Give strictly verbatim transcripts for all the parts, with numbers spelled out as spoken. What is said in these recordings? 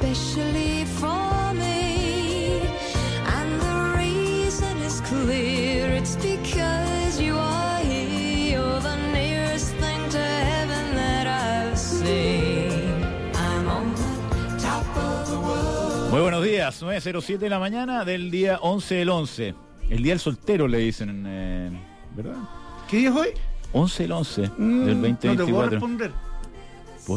especially for me, and the reason is clear, it's because you are here, you're the nearest thing to heaven that I've seen. I'm on the top of the world. Muy buenos días, nueve cero siete de la mañana del día once del once, el día del soltero le dicen, eh, ¿verdad? ¿Qué día es hoy? once del once Mm, del veinte veinticuatro. No te puedo responder. ¿Por?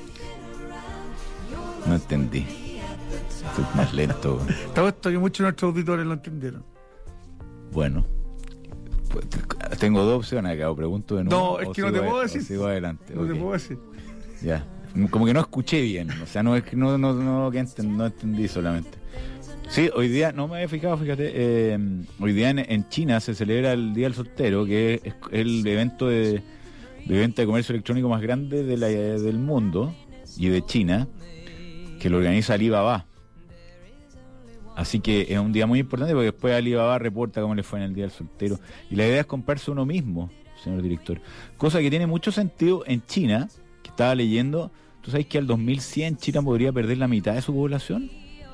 No entendí. Estoy más lento. Te apuesto que muchos de nuestros auditores lo entendieron. Bueno, pues, tengo dos opciones acá, o pregunto de nuevo. No, es o que no sigo te puedo a- decir. o sigo adelante. No Ok. te puedo decir. Ya, como que no escuché bien, o sea, no es que no, no, no, que enten- no entendí solamente. Sí, hoy día, no me había fijado, fíjate, eh, hoy día en, en China se celebra el Día del Soltero, que es el evento de, de venta de comercio electrónico más grande de la, del mundo y de China, que lo organiza Alibaba. Así que es un día muy importante porque después Alibaba reporta cómo le fue en el Día del Soltero. Y la idea es comprarse uno mismo, señor director. Cosa que tiene mucho sentido en China, que estaba leyendo. ¿Tú sabes que al dos mil cien China podría perder la mitad de su población?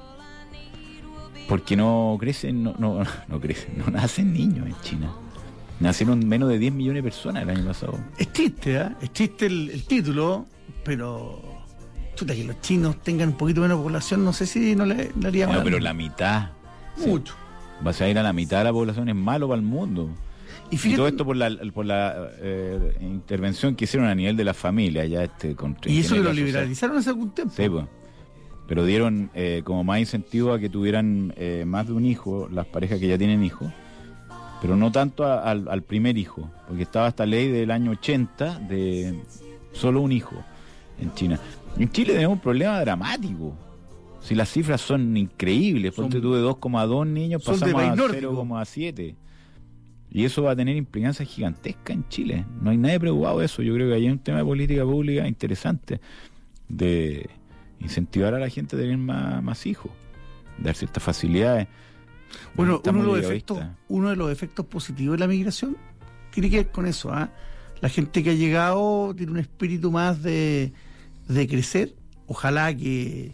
Porque no crecen, no, no, no crecen, no nacen niños en China. Nacieron menos de diez millones de personas el año pasado. Es triste, ¿eh? Es triste el, el título, pero chuta, que los chinos tengan un poquito menos población, no sé si no le, le haría Bueno, mal. pero la mitad. Mucho. Sí, vas a ir a la mitad de la población, es malo para el mundo. Y Y fíjate, todo esto por la, por la eh, intervención que hicieron a nivel de la familia, ya este con y eso que lo ingeniería social. liberalizaron hace algún tiempo. Sí, pues. Pero dieron eh, como más incentivo a que tuvieran eh, más de un hijo, las parejas que ya tienen hijos, pero no tanto a- al, al primer hijo, porque estaba esta ley del año ochenta de solo un hijo en China. En Chile tenemos un problema dramático. Si las cifras son increíbles, Son- ponte tú de dos coma dos niños, son de pasamos país a nórdico. cero coma siete. Y eso va a tener implicancias gigantescas en Chile. No hay nadie preocupado de eso. Yo creo que hay un tema de política pública interesante de incentivar a la gente a tener más, más hijos, dar ciertas facilidades. Bueno, Está uno de, muy los efectos, egoísta. uno de los efectos positivos de la migración tiene que ver con eso. ¿Ah? La gente que ha llegado tiene un espíritu más de, de crecer. Ojalá que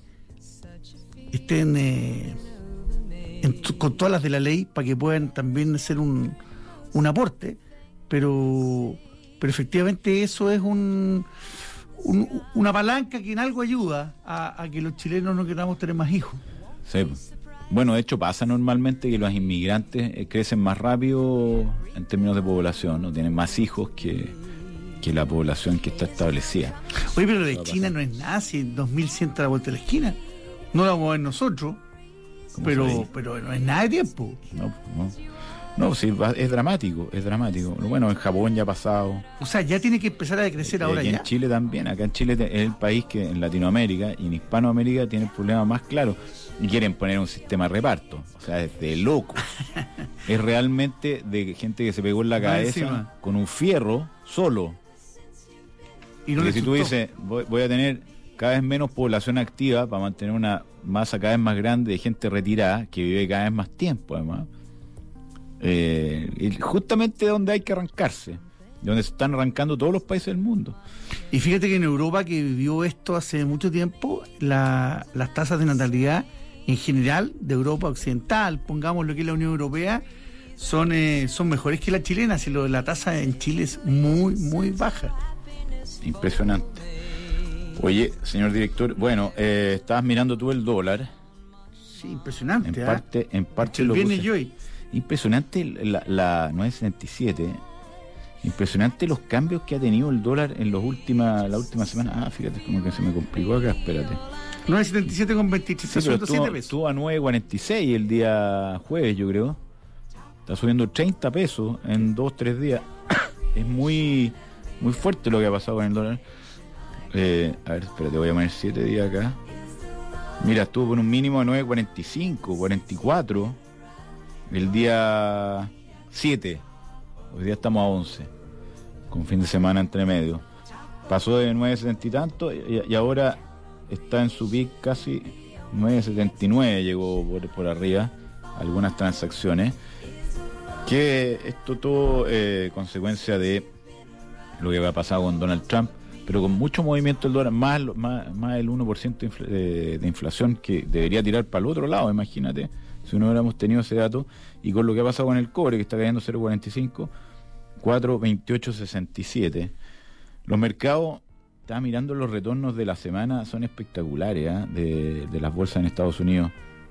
estén eh, en t- con todas las de la ley para que puedan también ser un, un aporte. Pero, pero efectivamente eso es un, un- una palanca que en algo ayuda a, a que los chilenos no queramos tener más hijos. Sí. Bueno, de hecho pasa normalmente que los inmigrantes eh, crecen más rápido en términos de población, ¿no? Tienen más hijos que, que la población que está establecida. Oye, pero lo Va de a China pasar. no es nada, si en dos mil cien está a la vuelta de la esquina. No lo vamos a ver nosotros, ¿Cómo pero, sabéis? pero no es nada de tiempo. No, no. No, sí, va- es dramático, es dramático. Bueno, en Japón ya ha pasado. O sea, ya tiene que empezar a decrecer Y ahora aquí ya. en Chile también. Acá en Chile te- es el país que en Latinoamérica y en Hispanoamérica tiene el problema más claro. Y quieren poner un sistema de reparto. O sea, es de loco. Es realmente de gente que se pegó en la Más cabeza encima. con un fierro solo. Y no Porque le si tú asustó. dices, voy, voy a tener cada vez menos población activa para mantener una masa cada vez más grande de gente retirada que vive cada vez más tiempo, además. Eh, y justamente donde hay que arrancarse, donde se están arrancando todos los países del mundo. Y fíjate que en Europa, que vivió esto hace mucho tiempo, la- las tasas de natalidad en general de Europa occidental, pongamos lo que es la Unión Europea, son eh, son mejores que la chilena. Si lo, la tasa en Chile es muy, muy baja. Impresionante. Oye, señor director, bueno, eh, estabas mirando tú el dólar. Sí, impresionante. En ¿ah? parte, en parte El lo viernes puse. y hoy. Impresionante la, la nueve setenta y siete. Impresionante los cambios que ha tenido el dólar en los últimas, la última semana. Ah, fíjate, como que se me complicó acá, espérate. nueve setenta y siete con veintitrés, Sí, está pero subiendo estuvo, siete pesos. estuvo a nueve cuarenta y seis el día jueves, yo creo. Está subiendo treinta pesos en dos, tres días. Es muy muy fuerte lo que ha pasado con el dólar. Eh, a ver, espérate, voy a poner siete días acá. Mira, estuvo con un mínimo de nueve cuarenta y cinco, cuarenta y cuatro el día siete. Hoy día estamos a once, con fin de semana entre medio. Pasó de nueve setenta y tanto y, y ahora está en su pic casi nueve setenta y nueve, llegó por, por arriba algunas transacciones. Que esto todo eh, consecuencia de lo que ha pasado con Donald Trump, pero con mucho movimiento del dólar, más, más, más del uno por ciento de, infla, de, de inflación que debería tirar para el otro lado, imagínate, si no hubiéramos tenido ese dato, y con lo que ha pasado con el cobre, que está cayendo cero coma cuarenta y cinco, cuatro coma veintiocho sesenta y siete. Los mercados, estaba mirando los retornos de la semana, son espectaculares, ¿eh? de, de las bolsas en Estados Unidos.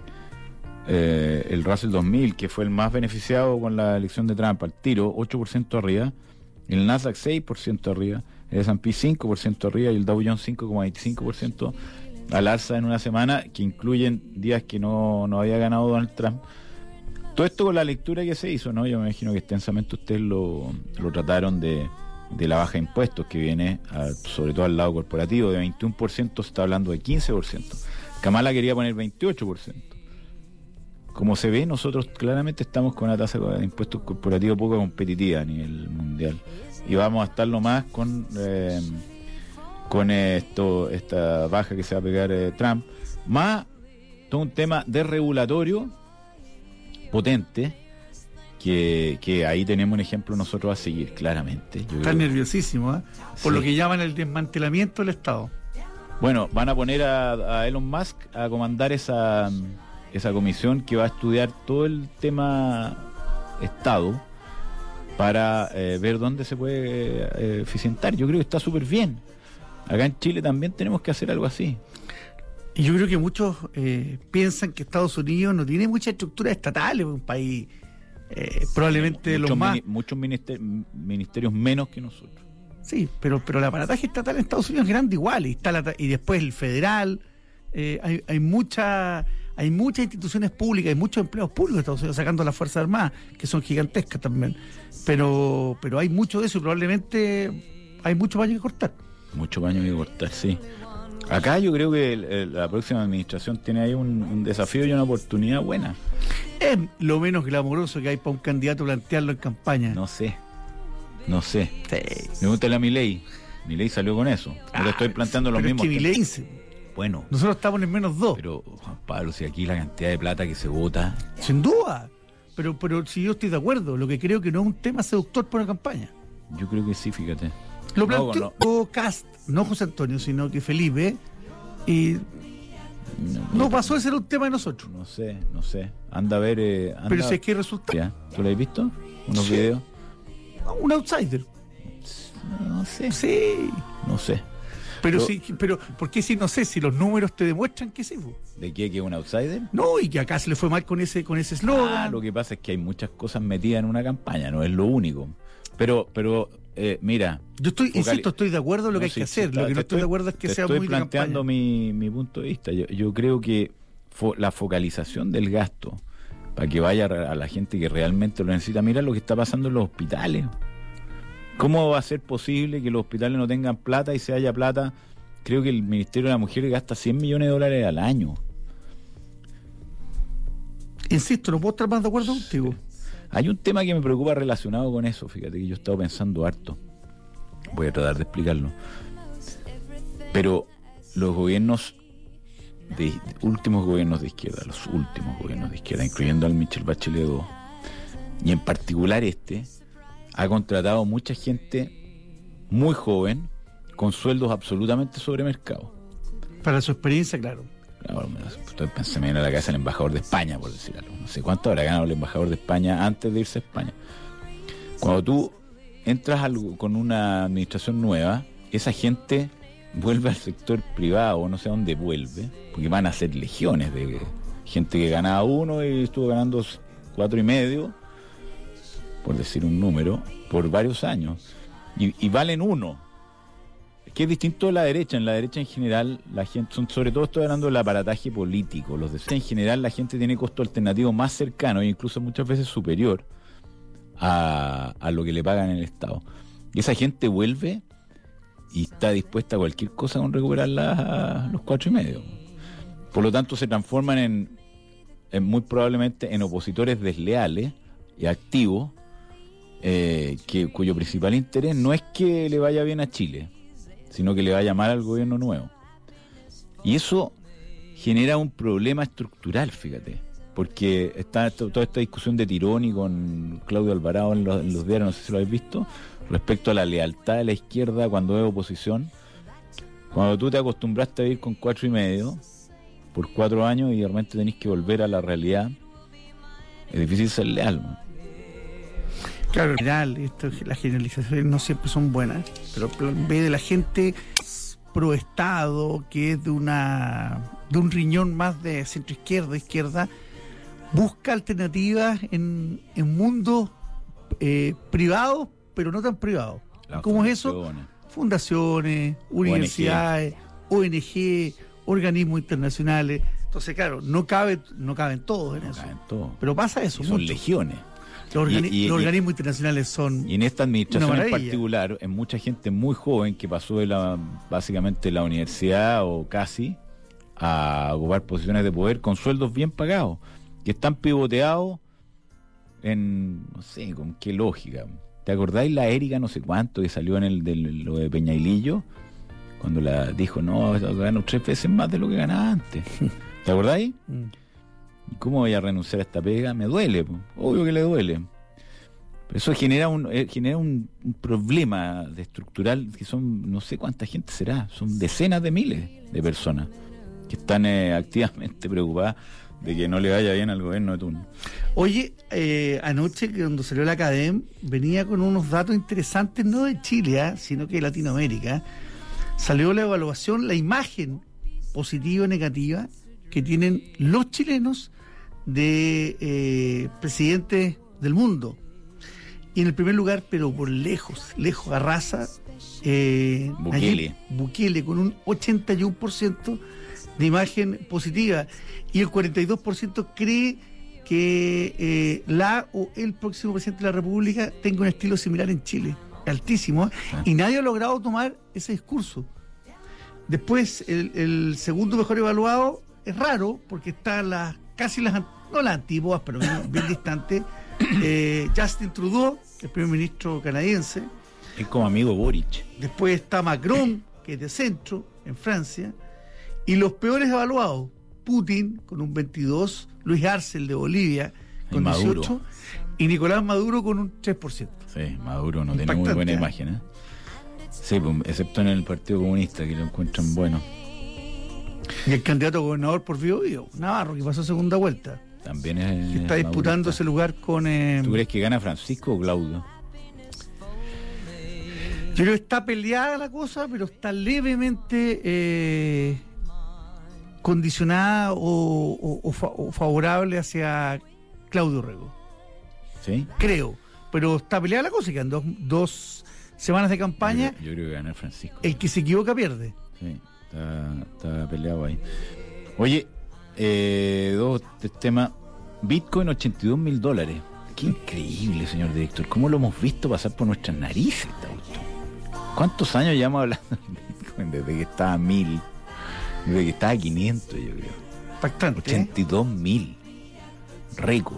Eh, el Russell dos mil, que fue el más beneficiado con la elección de Trump, al tiro, ocho por ciento arriba, el Nasdaq seis por ciento arriba, el ese and pe cinco por ciento arriba y el Dow Jones cinco coma veinticinco por ciento al alza en una semana, que incluyen días que no, no había ganado Donald Trump. Todo esto con la lectura que se hizo, ¿no? Yo me imagino que extensamente ustedes lo, lo trataron de, de la baja de impuestos que viene, a, sobre todo al lado corporativo, de veintiuno por ciento se está hablando de quince por ciento. Kamala quería poner veintiocho por ciento. Como se ve, nosotros claramente estamos con una tasa de impuestos corporativos poco competitiva a nivel mundial. Y vamos a estarlo más con eh, con esto esta baja que se va a pegar eh, Trump. Más todo un tema desregulatorio potente, que, que ahí tenemos un ejemplo nosotros a seguir, claramente. Yo Está creo, nerviosísimo, ¿eh? Por sí. lo que llaman el desmantelamiento del Estado. Bueno, van a poner a, a Elon Musk a comandar esa... esa comisión que va a estudiar todo el tema Estado para eh, ver dónde se puede eh, eficientar. Yo creo que está súper bien. Acá en Chile también tenemos que hacer algo así. Y yo creo que muchos eh, piensan que Estados Unidos no tiene muchas estructuras estatales, un país eh, probablemente de muchos los más... mini, muchos minister, ministerios menos que nosotros. Sí, pero, pero el aparataje estatal en Estados Unidos es grande igual, y, está la, y después el federal, eh, hay, hay mucha... Hay muchas instituciones públicas, hay muchos empleados públicos de Estados Unidos, sacando a las Fuerzas Armadas, que son gigantescas también. Pero pero hay mucho de eso y probablemente hay mucho baño que cortar. Mucho baño que cortar, sí. Acá yo creo que el, el, la próxima administración tiene ahí un, un desafío y una oportunidad buena. Es lo menos glamoroso que hay para un candidato plantearlo en campaña. No sé, no sé. Sí. Me gusta la Milei. Milei salió con eso. No Ah, le estoy planteando los pero mismos. Es que temas. Milei, Bueno. nosotros estamos en menos dos. Pero, Juan Pablo, si aquí la cantidad de plata que se vota... Sin duda. Pero, pero si yo estoy de acuerdo, lo que creo que no es un tema seductor para una campaña. Yo creo que sí, fíjate. Lo No, planteó no. Cast, no José Antonio, sino que Felipe, y no pasó de ser un tema de nosotros. No sé, no sé. Anda a ver... Eh, anda... Pero si es que resulta ¿Ya? ¿Tú lo has visto? ¿Unos Sí. videos? un outsider. No sé. Sí. No sé. Pero Yo- sí, pero ¿por qué si no sé si los números te demuestran que sí? Po? ¿De qué? ¿Que es un outsider? No, y que acá se le fue mal con ese con ese eslogan. Ah, lo que pasa es que hay muchas cosas metidas en una campaña, no es lo único. Pero, pero eh, mira... Yo estoy, Focali- insisto, estoy de acuerdo en lo No, que hay sí, que sí, hacer. está- lo que no te estoy de acuerdo es que te sea estoy muy de planteando campaña. mi, mi punto de vista. Yo, yo creo que fo- la focalización del gasto para que vaya a la gente que realmente lo necesita. Mira lo que está pasando en los hospitales. ¿Cómo va a ser posible que los hospitales no tengan plata y se haya plata? Creo que el Ministerio de la Mujer gasta cien millones de dólares al año. Insisto, no puedo estar más de acuerdo contigo. Hay un tema que me preocupa relacionado con eso, fíjate que yo he estado pensando harto. Voy a tratar de explicarlo. Pero los gobiernos, de, últimos gobiernos de izquierda, los últimos gobiernos de izquierda, incluyendo al Michelle Bachelet dos, y en particular este, ha contratado mucha gente muy joven, con sueldos absolutamente sobremercados. Para su experiencia, claro. Ahora me estoy pensando en la cabeza el embajador de España, por decir algo. No sé cuánto habrá ganado el embajador de España antes de irse a España. Cuando tú entras algo con una administración nueva, esa gente vuelve al sector privado, no sé a dónde vuelve, porque van a ser legiones de gente que ganaba uno y estuvo ganando cuatro y medio, por decir un número, por varios años. Y, y valen uno. Que es distinto de la derecha. En la derecha en general la gente, son, sobre todo estoy hablando del aparataje político, los de en general la gente tiene costo alternativo más cercano e incluso muchas veces superior a, a lo que le pagan en el Estado. Y esa gente vuelve y está dispuesta a cualquier cosa con recuperar la, los cuatro y medio. Por lo tanto se transforman en, en muy probablemente en opositores desleales y activos, eh, que, cuyo principal interés no es que le vaya bien a Chile, sino que le va a llamar al gobierno nuevo. Y eso genera un problema estructural, fíjate, porque está esto, toda esta discusión de Tironi con Claudio Alvarado en los, en los diarios, no sé si lo habéis visto, respecto a la lealtad de la izquierda cuando es oposición, Cuando tú te acostumbraste a vivir con cuatro y medio por cuatro años y de repente tenés que volver a la realidad, es difícil ser leal, ¿no? Claro, en general, esto, las generalizaciones no siempre son buenas, pero plan B de la gente pro Estado, que es de una de un riñón más de centro izquierda, izquierda, busca alternativas en, en mundos eh, privados, pero no tan privados. Las ¿Cómo es eso? Fundaciones, universidades, O N G, organismos internacionales. Entonces, claro, no cabe, no caben todos en No eso. caben todos. Pero pasa eso. Y son mucho. legiones. Los, organi- Y- y- los y- organismos internacionales son. Y en esta administración Una en maravilla. particular, es mucha gente muy joven que pasó de la básicamente la universidad o casi a ocupar posiciones de poder con sueldos bien pagados, que están pivoteados en, no sé, con qué lógica. ¿Te acordáis la Erika no sé cuánto que salió en el de lo de Peñailillo? Cuando la dijo, no, gano tres veces más de lo que ganaba antes. ¿Te acordáis? Mm. ¿Y cómo voy a renunciar a esta pega? Me duele, po. Obvio que le duele. Pero eso genera un eh, genera un, un problema de estructural que son, no sé cuánta gente será, son decenas de miles de personas que están eh, activamente preocupadas de que no le vaya bien al gobierno de turno. Oye, eh, anoche cuando salió la Academ venía con unos datos interesantes, no de Chile, ¿eh? sino que de Latinoamérica. Salió la evaluación, la imagen positiva o negativa que tienen los chilenos de eh, presidentes del mundo. Y en el primer lugar, pero por lejos, lejos arrasa eh, Bukele. Nayib Bukele con un ochenta y uno por ciento de imagen positiva, y el cuarenta y dos por ciento cree que eh, la o el próximo presidente de la República tenga un estilo similar en Chile, altísimo, ¿eh? Sí. Y nadie ha logrado tomar ese discurso. Después, el, el segundo mejor evaluado es raro, porque están las casi las, an- no las antiguas, pero bien, bien distantes, eh, Justin Trudeau, el primer ministro canadiense. Es como amigo Boric. Después está Macron, que es de centro, en Francia. Y los peores evaluados, Putin con un veintidós, Luis Arce, el de Bolivia, Y con Maduro. dieciocho, y Nicolás Maduro con un tres por ciento. Sí, Maduro no tiene muy Impactante, buena ¿eh? imagen, ¿eh? Sí, pues, excepto en el Partido Comunista, que lo encuentran bueno. Y el candidato a gobernador por Bío Bío, Navarro, que pasó segunda vuelta, También es. que está disputando madurista. ese lugar con... eh, ¿Tú crees que gana Francisco o Claudio? Yo creo que está peleada la cosa, pero está levemente eh, condicionada o, o- o fa- o favorable hacia Claudio Rego. ¿Sí? Creo. Pero está peleada la cosa, quedan dos, dos semanas de campaña. Yo, creo- yo creo que gana Francisco. El que se equivoca pierde. Sí, está, está peleado ahí. Oye, eh, dos te- temas. Bitcoin ochenta y dos mil dólares. Qué increíble, señor director. ¿Cómo lo hemos visto pasar por nuestras narices esta cuestión? ¿Cuántos años llevamos hablando de Bitcoin? Desde que estaba a mil. Desde que estaba a quinientos, yo creo. Impactante. ¿eh? ochenta y dos mil. Récord.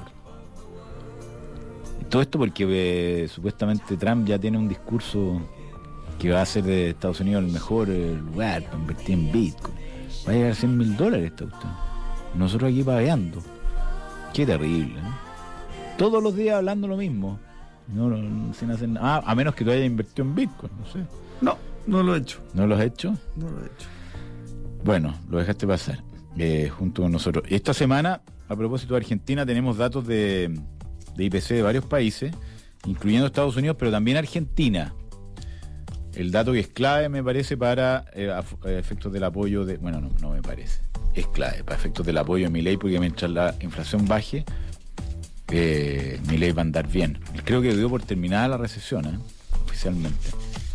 Y todo esto porque eh, supuestamente Trump ya tiene un discurso que va a hacer de Estados Unidos el mejor eh, lugar para invertir en Bitcoin. Va a llegar a cien mil dólares esta cuestión. Nosotros aquí paveando. Qué terrible, ¿no? Todos los días hablando lo mismo. No, no, no, sin hacer nada. Ah, a menos que tú hayas invertido en Bitcoin, no sé. No, no lo he hecho. ¿No lo has hecho? No lo he hecho. Bueno, lo dejaste pasar eh, junto con nosotros. Esta semana, a propósito de Argentina, tenemos datos de, de I P C de varios países, incluyendo Estados Unidos, pero también Argentina. El dato que es clave, me parece, para eh, a, a efectos del apoyo de... Bueno, no, no me parece. Es clave para efectos del apoyo de Milei, porque mientras la inflación baje, eh, Milei va a andar bien. Creo que dio por terminada la recesión, ¿eh? Oficialmente.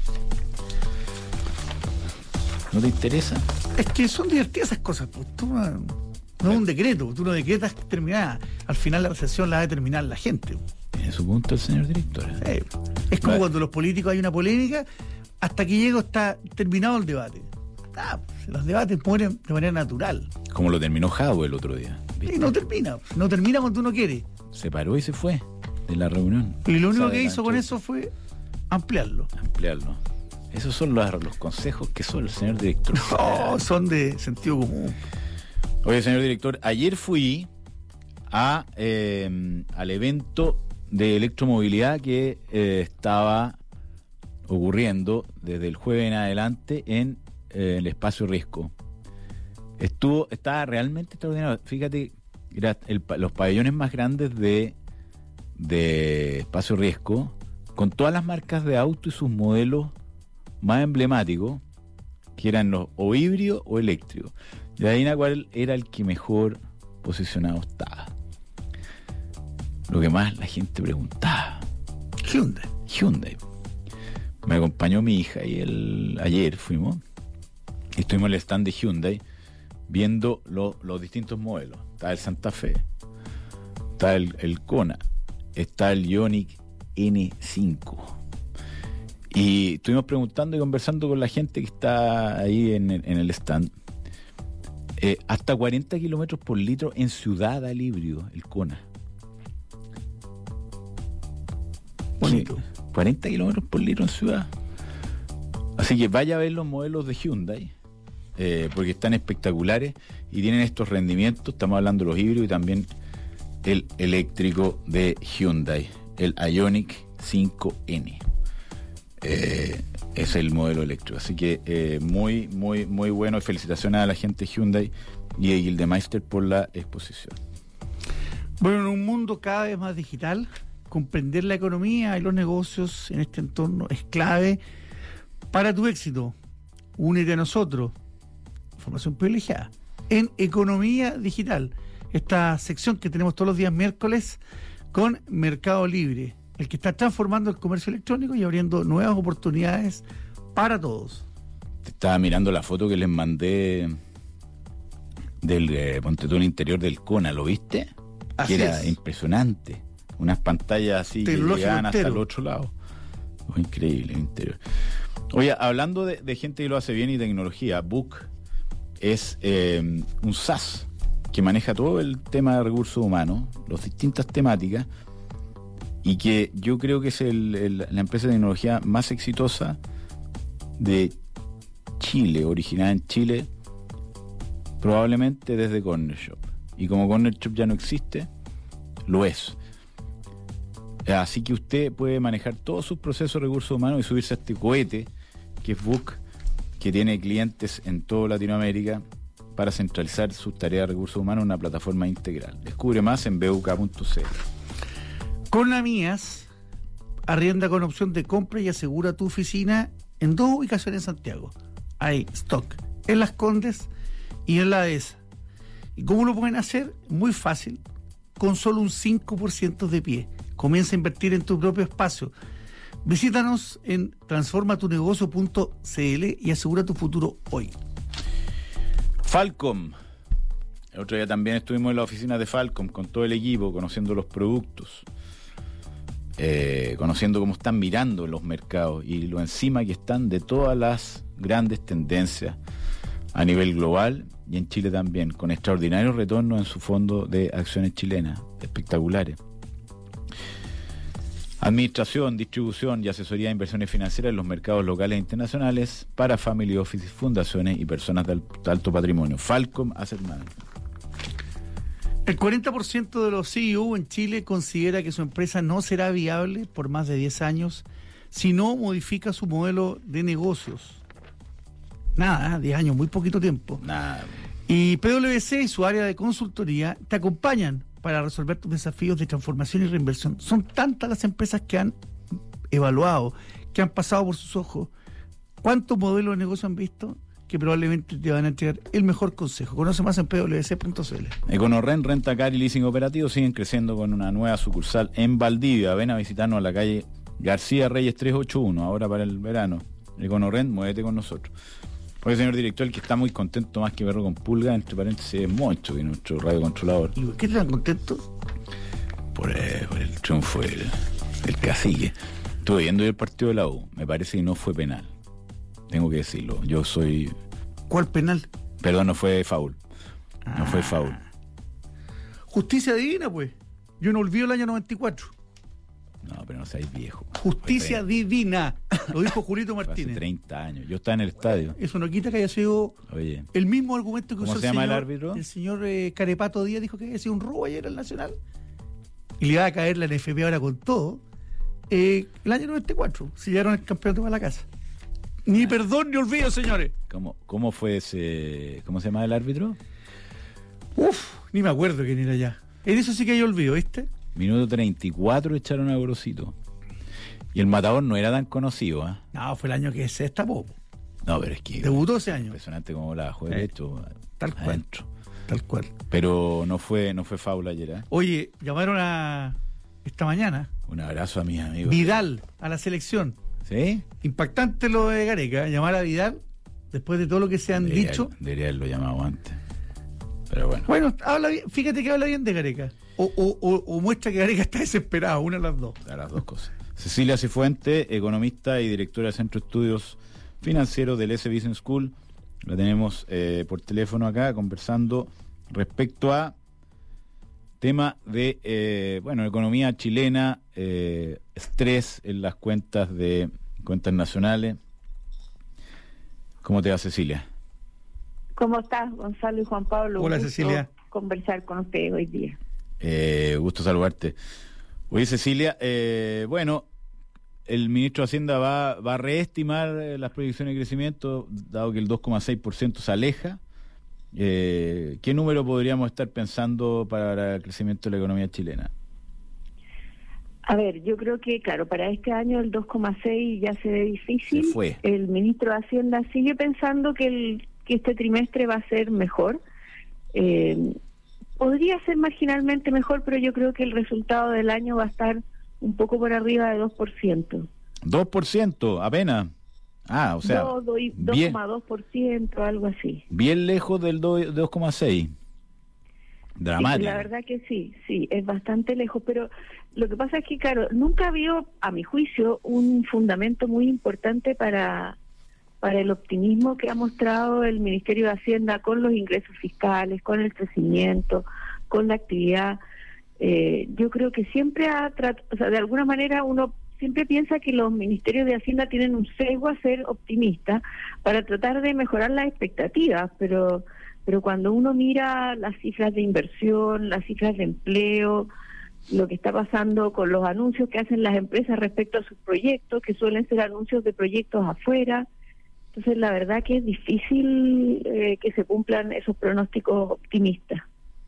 ¿No te interesa? Es que son divertidas esas cosas. Pues. Tú no, no es un decreto. Tú no decretas terminada. Al final la recesión la va a determinar la gente. Tiene su punto el señor director. ¿eh? Eh, es como Vale. cuando los políticos hay una polémica, hasta que llega está terminado el debate. Ah, pues, los debates mueren de manera natural. Como lo terminó Jadwe el otro día. ¿viste? Y no termina. No termina cuando uno quiere. Se paró y se fue de la reunión. Y lo único O sea, que de la hizo con entrevista. eso fue ampliarlo. Ampliarlo. Esos son los, los consejos que son el señor director. Oh, son de sentido común. Oye, señor director, ayer fui a eh, al evento de electromovilidad que eh, estaba ocurriendo desde el jueves en adelante en eh, el espacio Riesco. Estuvo, estaba realmente extraordinario. Fíjate, era el, los pabellones más grandes de, de espacio Riesco, con todas las marcas de auto y sus modelos más emblemáticos, que eran los o híbridos o eléctricos. Y adivina cuál era el que mejor posicionado estaba. Lo que más la gente preguntaba. Hyundai. Hyundai. Me acompañó mi hija y el, ayer fuimos y estuvimos en el stand de Hyundai viendo lo, los distintos modelos. Está el Santa Fe, está el, el Kona, está el Ioniq ene cinco. Y estuvimos preguntando y conversando con la gente que está ahí en el, en el stand. Eh, hasta cuarenta kilómetros por litro en ciudad al híbrido, el Kona. Bonito. Sí, cuarenta kilómetros por litro en ciudad. Así que vaya a ver los modelos de Hyundai, eh, porque están espectaculares y tienen estos rendimientos. Estamos hablando de los híbridos y también el eléctrico de Hyundai, el Ioniq cinco ene. Eh, es el modelo eléctrico. Así que eh, muy, muy, muy bueno. Y felicitaciones a la gente de Hyundai y de Gildemeister por la exposición. Bueno, en un mundo cada vez más digital, comprender la economía y los negocios en este entorno es clave para tu éxito. Únete a nosotros. Información privilegiada en Economía Digital, esta sección que tenemos todos los días miércoles con Mercado Libre, el que está transformando el comercio electrónico y abriendo nuevas oportunidades para todos. Te estaba mirando la foto que les mandé del eh, ponte tú, el interior del Kona, ¿lo viste? Así que era es. Impresionante. Unas pantallas así que Tecnológico llegaban hasta entero. el otro lado. Oh, increíble el interior. Oye, hablando de, de gente que lo hace bien y tecnología, Book es eh, un SaaS que maneja todo el tema de recursos humanos, las distintas temáticas, y que yo creo que es el, el, la empresa de tecnología más exitosa de Chile, originada en Chile, probablemente desde Corner Shop. Y como Corner Shop ya no existe, lo es. Así que usted puede manejar todos sus procesos de recursos humanos y subirse a este cohete que es Book, que tiene clientes en toda Latinoamérica para centralizar sus tareas de recursos humanos en una plataforma integral. Descubre más en b u k punto c l. Con la Mías, arrienda con opción de compra y asegura tu oficina en dos ubicaciones en Santiago. Hay stock en Las Condes y en la Dehesa. ¿Y cómo lo pueden hacer? Muy fácil, con solo un cinco por ciento de pie. Comienza a invertir en tu propio espacio. Visítanos en transforma tu negocio punto c l y asegura tu futuro hoy. Falcom. El otro día también estuvimos en la oficina de Falcom con todo el equipo, conociendo los productos, eh, conociendo cómo están mirando los mercados y lo encima que están de todas las grandes tendencias a nivel global y en Chile también, con extraordinarios retornos en su fondo de acciones chilenas, espectaculares. Administración, distribución y asesoría de inversiones financieras en los mercados locales e internacionales para family offices, fundaciones y personas de alto patrimonio. Falcom Asset Management. El cuarenta por ciento de los C E O en Chile considera que su empresa no será viable por más de diez años si no modifica su modelo de negocios. Nada, diez años, muy poquito tiempo. Nada. Y P W C y su área de consultoría te acompañan para resolver tus desafíos de transformación y reinversión. Son tantas las empresas que han evaluado, que han pasado por sus ojos, cuántos modelos de negocio han visto, que probablemente te van a entregar el mejor consejo. Conoce más en p w c punto c l. Econorren, Rentacar y Leasing Operativo siguen creciendo con una nueva sucursal en Valdivia. Ven a visitarnos a la calle García Reyes trescientos ochenta y uno, ahora para el verano. Econorren, muévete con nosotros. Oye, señor director, el que está muy contento más que perro con pulga, entre paréntesis, es Moncho, que es nuestro radiocontrolador. ¿Y por qué te tan contento? Por, eh, por el triunfo del, del cacique. Estuve viendo el partido de la U. Me parece que no fue penal. Tengo que decirlo. Yo soy... ¿Cuál penal? Perdón, no fue foul. No fue foul. Justicia divina, pues. Yo no olvido el año noventa y cuatro. No, pero no seáis viejo. Justicia divina. Lo dijo Julito Fue hace Martínez. treinta años. Yo estaba en el estadio. Eso no quita que haya sido Oye, el mismo argumento que ¿cómo usó se el llama el señor, árbitro? el señor eh, Carepato Díaz, dijo que había sido un robo ayer al Nacional. Y le iba a caer la N F P ahora con todo. Eh, el año noventa y cuatro, se llevaron el campeonato para la casa. Ni perdón ni olvido, señores. ¿Cómo, cómo fue ese... ¿Cómo se llama el árbitro? Uf, ni me acuerdo quién era ya. En eso sí que hay olvido, ¿viste? Minuto treinta y cuatro echaron a Gorosito. Y el Matador no era tan conocido, ¿eh? No, fue el año que se destapó. No, pero es que... Debutó ese año. Impresionante como la juega Eh, derecho. tal cual. Adentro. Tal cual. Pero no fue, no fue faula ayer, ¿eh? Oye, llamaron a esta mañana Un abrazo a mis amigos. Vidal a la selección. ¿Sí? Impactante lo de Gareca, llamar a Vidal después de todo lo que se han Debería, dicho. debería haberlo llamado antes. Pero bueno. Bueno, habla bien, fíjate que habla bien de Gareca. O, o, o, o muestra que Gareca está desesperado, una de las dos. A las dos cosas. Cecilia Cifuente, economista y directora del Centro de Estudios Financieros del S Business School. La tenemos eh, por teléfono acá conversando respecto a tema de, eh, bueno, economía chilena, eh, estrés en las cuentas de cuentas nacionales. ¿Cómo te va, Cecilia? ¿Cómo estás, Gonzalo y Juan Pablo? Hola, Un gusto Cecilia. conversar con ustedes hoy día. Eh, gusto saludarte. Oye, Cecilia, eh, bueno, el ministro de Hacienda va, va a reestimar eh, las proyecciones de crecimiento, dado que el dos coma seis por ciento se aleja. Eh, ¿Qué número podríamos estar pensando para el crecimiento de la economía chilena? A ver, yo creo que, claro, para este año el dos coma seis ya se ve difícil. Se fue. El ministro de Hacienda sigue pensando que, el, que este trimestre va a ser mejor. Eh, podría ser marginalmente mejor, pero yo creo que el resultado del año va a estar un poco por arriba de dos por ciento. dos por ciento, apenas. Ah, o sea, dos bien, coma dos por ciento, algo así. bien lejos del do- dos coma seis. Dramático. Sí, la verdad que sí, sí, es bastante lejos, pero lo que pasa es que, claro, nunca ha habido, a mi juicio, un fundamento muy importante para, para el optimismo que ha mostrado el Ministerio de Hacienda con los ingresos fiscales, con el crecimiento, con la actividad. Eh, yo creo que siempre ha tratado, o sea, de alguna manera uno siempre piensa que los ministerios de Hacienda tienen un sesgo a ser optimistas para tratar de mejorar las expectativas, pero pero cuando uno mira las cifras de inversión, las cifras de empleo, lo que está pasando con los anuncios que hacen las empresas respecto a sus proyectos, que suelen ser anuncios de proyectos afuera, entonces la verdad que es difícil eh, que se cumplan esos pronósticos optimistas.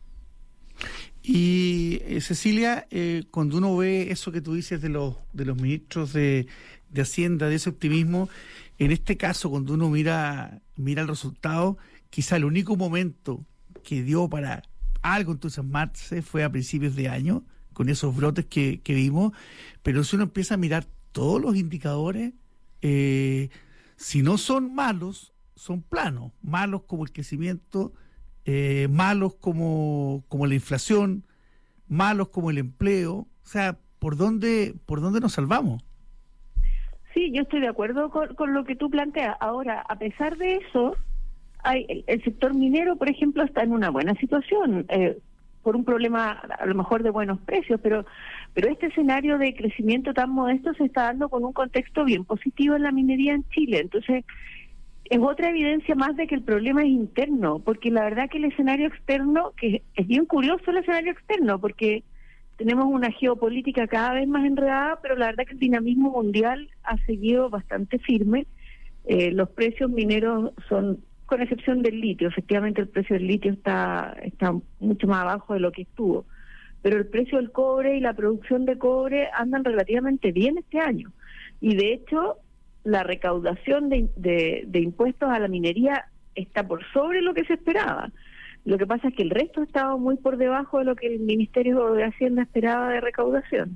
Y eh, Cecilia, eh, cuando uno ve eso que tú dices de los de los ministros de, de Hacienda, de ese optimismo, en este caso, cuando uno mira mira el resultado, quizá el único momento que dio para algo entusiasmarse fue a principios de año, con esos brotes que, que vimos, pero si uno empieza a mirar todos los indicadores, eh, si no son malos, son planos, malos como el crecimiento, eh, malos como, como la inflación, malos como el empleo, o sea, ¿por dónde, por dónde nos salvamos? Sí, yo estoy de acuerdo con, con lo que tú planteas. Ahora, a pesar de eso, hay, el, el sector minero, por ejemplo, está en una buena situación, eh, por un problema a lo mejor de buenos precios, pero pero este escenario de crecimiento tan modesto se está dando con un contexto bien positivo en la minería en Chile. Entonces, es otra evidencia más de que el problema es interno, porque la verdad que el escenario externo, que es bien curioso el escenario externo, porque tenemos una geopolítica cada vez más enredada, pero la verdad que el dinamismo mundial ha seguido bastante firme. Eh, los precios mineros son, con excepción del litio, efectivamente el precio del litio está, está mucho más abajo de lo que estuvo, pero el precio del cobre y la producción de cobre andan relativamente bien este año. Y de hecho, la recaudación de, de, de impuestos a la minería está por sobre lo que se esperaba. Lo que pasa es que el resto ha estado muy por debajo de lo que el Ministerio de Hacienda esperaba de recaudación.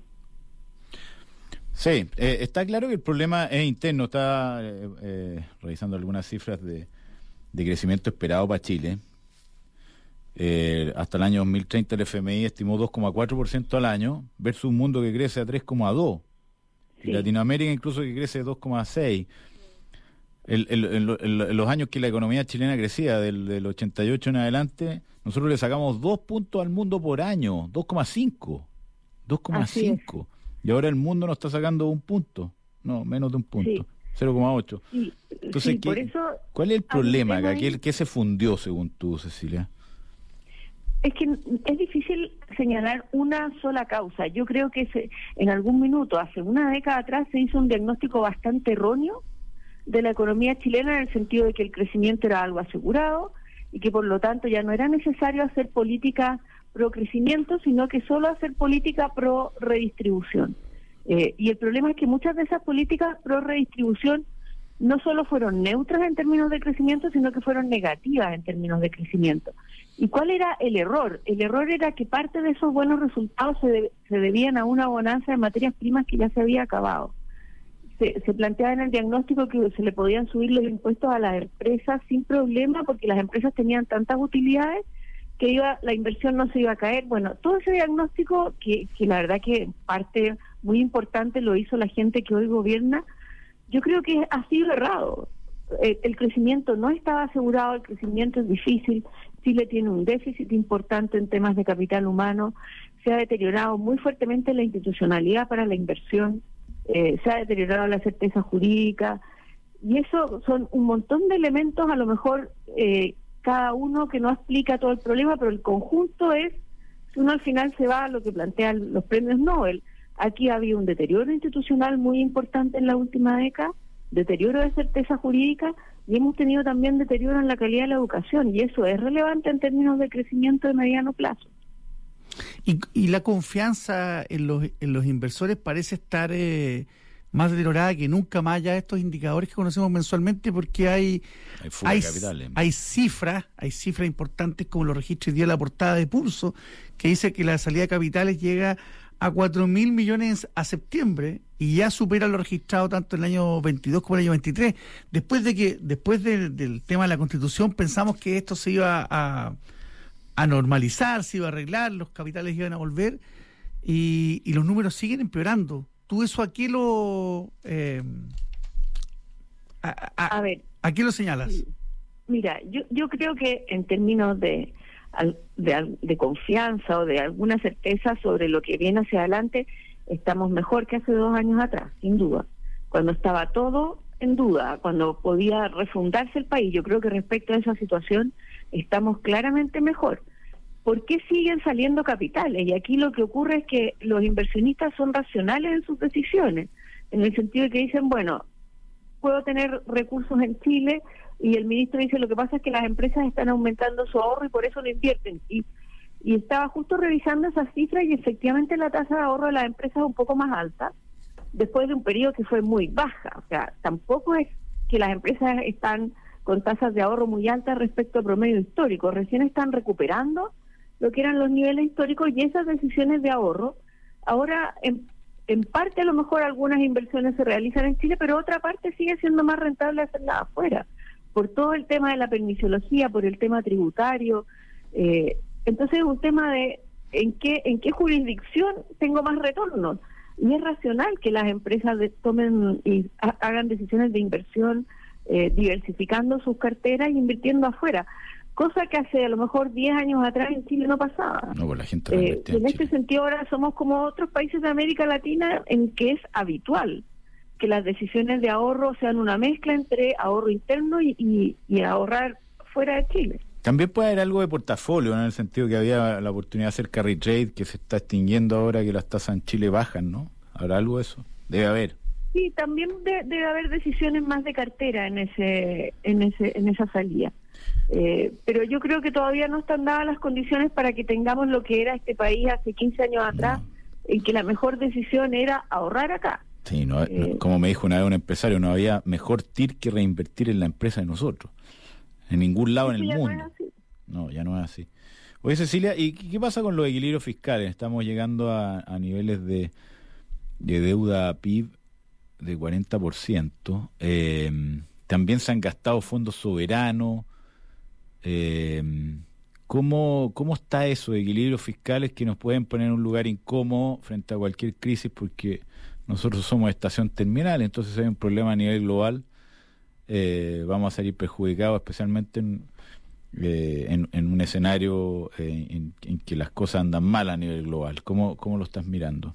Sí, eh, está claro que el problema es interno. Está eh, eh, revisando algunas cifras de, de crecimiento esperado para Chile. Eh, hasta el año dos mil treinta el F M I estimó dos coma cuatro por ciento al año versus un mundo que crece a tres coma dos por ciento. Sí. Y Latinoamérica incluso que crece dos coma seis por ciento. El, el, el, el, el, los años que la economía chilena crecía, del, del ochenta y ocho en adelante, nosotros le sacamos dos puntos al mundo por año, dos coma cinco. dos coma cinco. Y ahora el mundo nos está sacando un punto, no, menos de un punto, sí. cero coma ocho. Sí, Entonces, sí, ¿qué, por eso ¿cuál es el problema acá? ¿Qué, ahí... ¿Qué se fundió según tú, Cecilia? Es que es difícil señalar una sola causa. Yo creo que se, en algún minuto, hace una década atrás, se hizo un diagnóstico bastante erróneo de la economía chilena, en el sentido de que el crecimiento era algo asegurado y que por lo tanto ya no era necesario hacer política pro crecimiento, sino que solo hacer política pro redistribución. Eh, y el problema es que muchas de esas políticas pro redistribución no solo fueron neutras en términos de crecimiento, sino que fueron negativas en términos de crecimiento. ¿Y cuál era el error? El error era que parte de esos buenos resultados se, de, se debían a una bonanza de materias primas que ya se había acabado. Se, se planteaba en el diagnóstico que se le podían subir los impuestos a las empresas sin problema, porque las empresas tenían tantas utilidades que iba la inversión no se iba a caer. Bueno, todo ese diagnóstico, que, que la verdad que parte muy importante lo hizo la gente que hoy gobierna, yo creo que ha sido errado. Eh, el crecimiento no estaba asegurado, el crecimiento es difícil, Chile tiene un déficit importante en temas de capital humano, se ha deteriorado muy fuertemente la institucionalidad para la inversión, eh, se ha deteriorado la certeza jurídica, y eso son un montón de elementos, a lo mejor eh, cada uno que no explica todo el problema, pero el conjunto es, si uno al final se va a lo que plantean los premios Nobel. Aquí había un deterioro institucional muy importante en la última década, deterioro de certeza jurídica, y hemos tenido también deterioro en la calidad de la educación, y eso es relevante en términos de crecimiento de mediano plazo. Y, y la confianza en los, en los inversores parece estar eh, más deteriorada que nunca, más allá de estos indicadores que conocemos mensualmente, porque hay hay, fuga hay, de capitales. hay cifras, hay cifras importantes como los registros y día la portada de Pulso, que dice que la salida de capitales llega a cuatro mil millones a septiembre y ya supera lo registrado tanto en el año veintidós como en el año veintitrés. Después de que después de, del tema de la Constitución pensamos que esto se iba a, a normalizar, se iba a arreglar, los capitales iban a volver y, y los números siguen empeorando. ¿Tú eso a qué lo eh, a, a, A ver, a qué lo señalas? Mira, yo yo creo que en términos de De, de confianza o de alguna certeza sobre lo que viene hacia adelante, estamos mejor que hace dos años atrás, sin duda. Cuando estaba todo en duda, cuando podía refundarse el país, yo creo que respecto a esa situación estamos claramente mejor. ¿Por qué siguen saliendo capitales? Y aquí lo que ocurre es que los inversionistas son racionales en sus decisiones, en el sentido de que dicen, bueno, puedo tener recursos en Chile, y el ministro dice, lo que pasa es que las empresas están aumentando su ahorro y por eso no invierten. Y, y estaba justo revisando esas cifras y efectivamente la tasa de ahorro de las empresas es un poco más alta, después de un periodo que fue muy baja. O sea, tampoco es que las empresas están con tasas de ahorro muy altas respecto al promedio histórico, recién están recuperando lo que eran los niveles históricos, y esas decisiones de ahorro, ahora en, en parte a lo mejor algunas inversiones se realizan en Chile, pero otra parte sigue siendo más rentable hacerlas afuera, por todo el tema de la permisología, por el tema tributario. Eh, entonces es un tema de en qué en qué jurisdicción tengo más retorno. Y es racional que las empresas de, tomen y ha, hagan decisiones de inversión, eh, diversificando sus carteras y invirtiendo afuera, cosa que hace a lo mejor diez años atrás en Chile no pasaba. No, pues la gente no eh, invertía en en este Chile. sentido ahora somos como otros países de América Latina en que es habitual que las decisiones de ahorro sean una mezcla entre ahorro interno y, y, y ahorrar fuera de Chile. También puede haber algo de portafolio, ¿no? En el sentido que había la oportunidad de hacer carry trade, que se está extinguiendo ahora que las tasas en Chile bajan, ¿no? ¿Habrá algo de eso? Debe haber. Sí, también de, debe haber decisiones más de cartera en ese en ese en esa salida. Eh, pero yo creo que todavía no están dadas las condiciones para que tengamos lo que era este país hace quince años atrás, No. en que la mejor decisión era ahorrar acá. Sí, no, Eh, no, como me dijo una vez un empresario, no había mejor T I R que reinvertir en la empresa de nosotros. En ningún lado en Eso el ya no mundo. es así. No, ya no es así. Oye, Cecilia, ¿y qué pasa con los equilibrios fiscales? Estamos llegando a, a niveles de, de deuda P I B de cuarenta por ciento. Eh, también se han gastado fondos soberanos. Eh, ¿cómo, ¿Cómo está eso de equilibrios fiscales que nos pueden poner en un lugar incómodo frente a cualquier crisis? Porque nosotros somos estación terminal, entonces si hay un problema a nivel global, eh, vamos a salir perjudicados, especialmente en, eh, en, en un escenario eh, en, en que las cosas andan mal a nivel global. ¿Cómo, cómo lo estás mirando?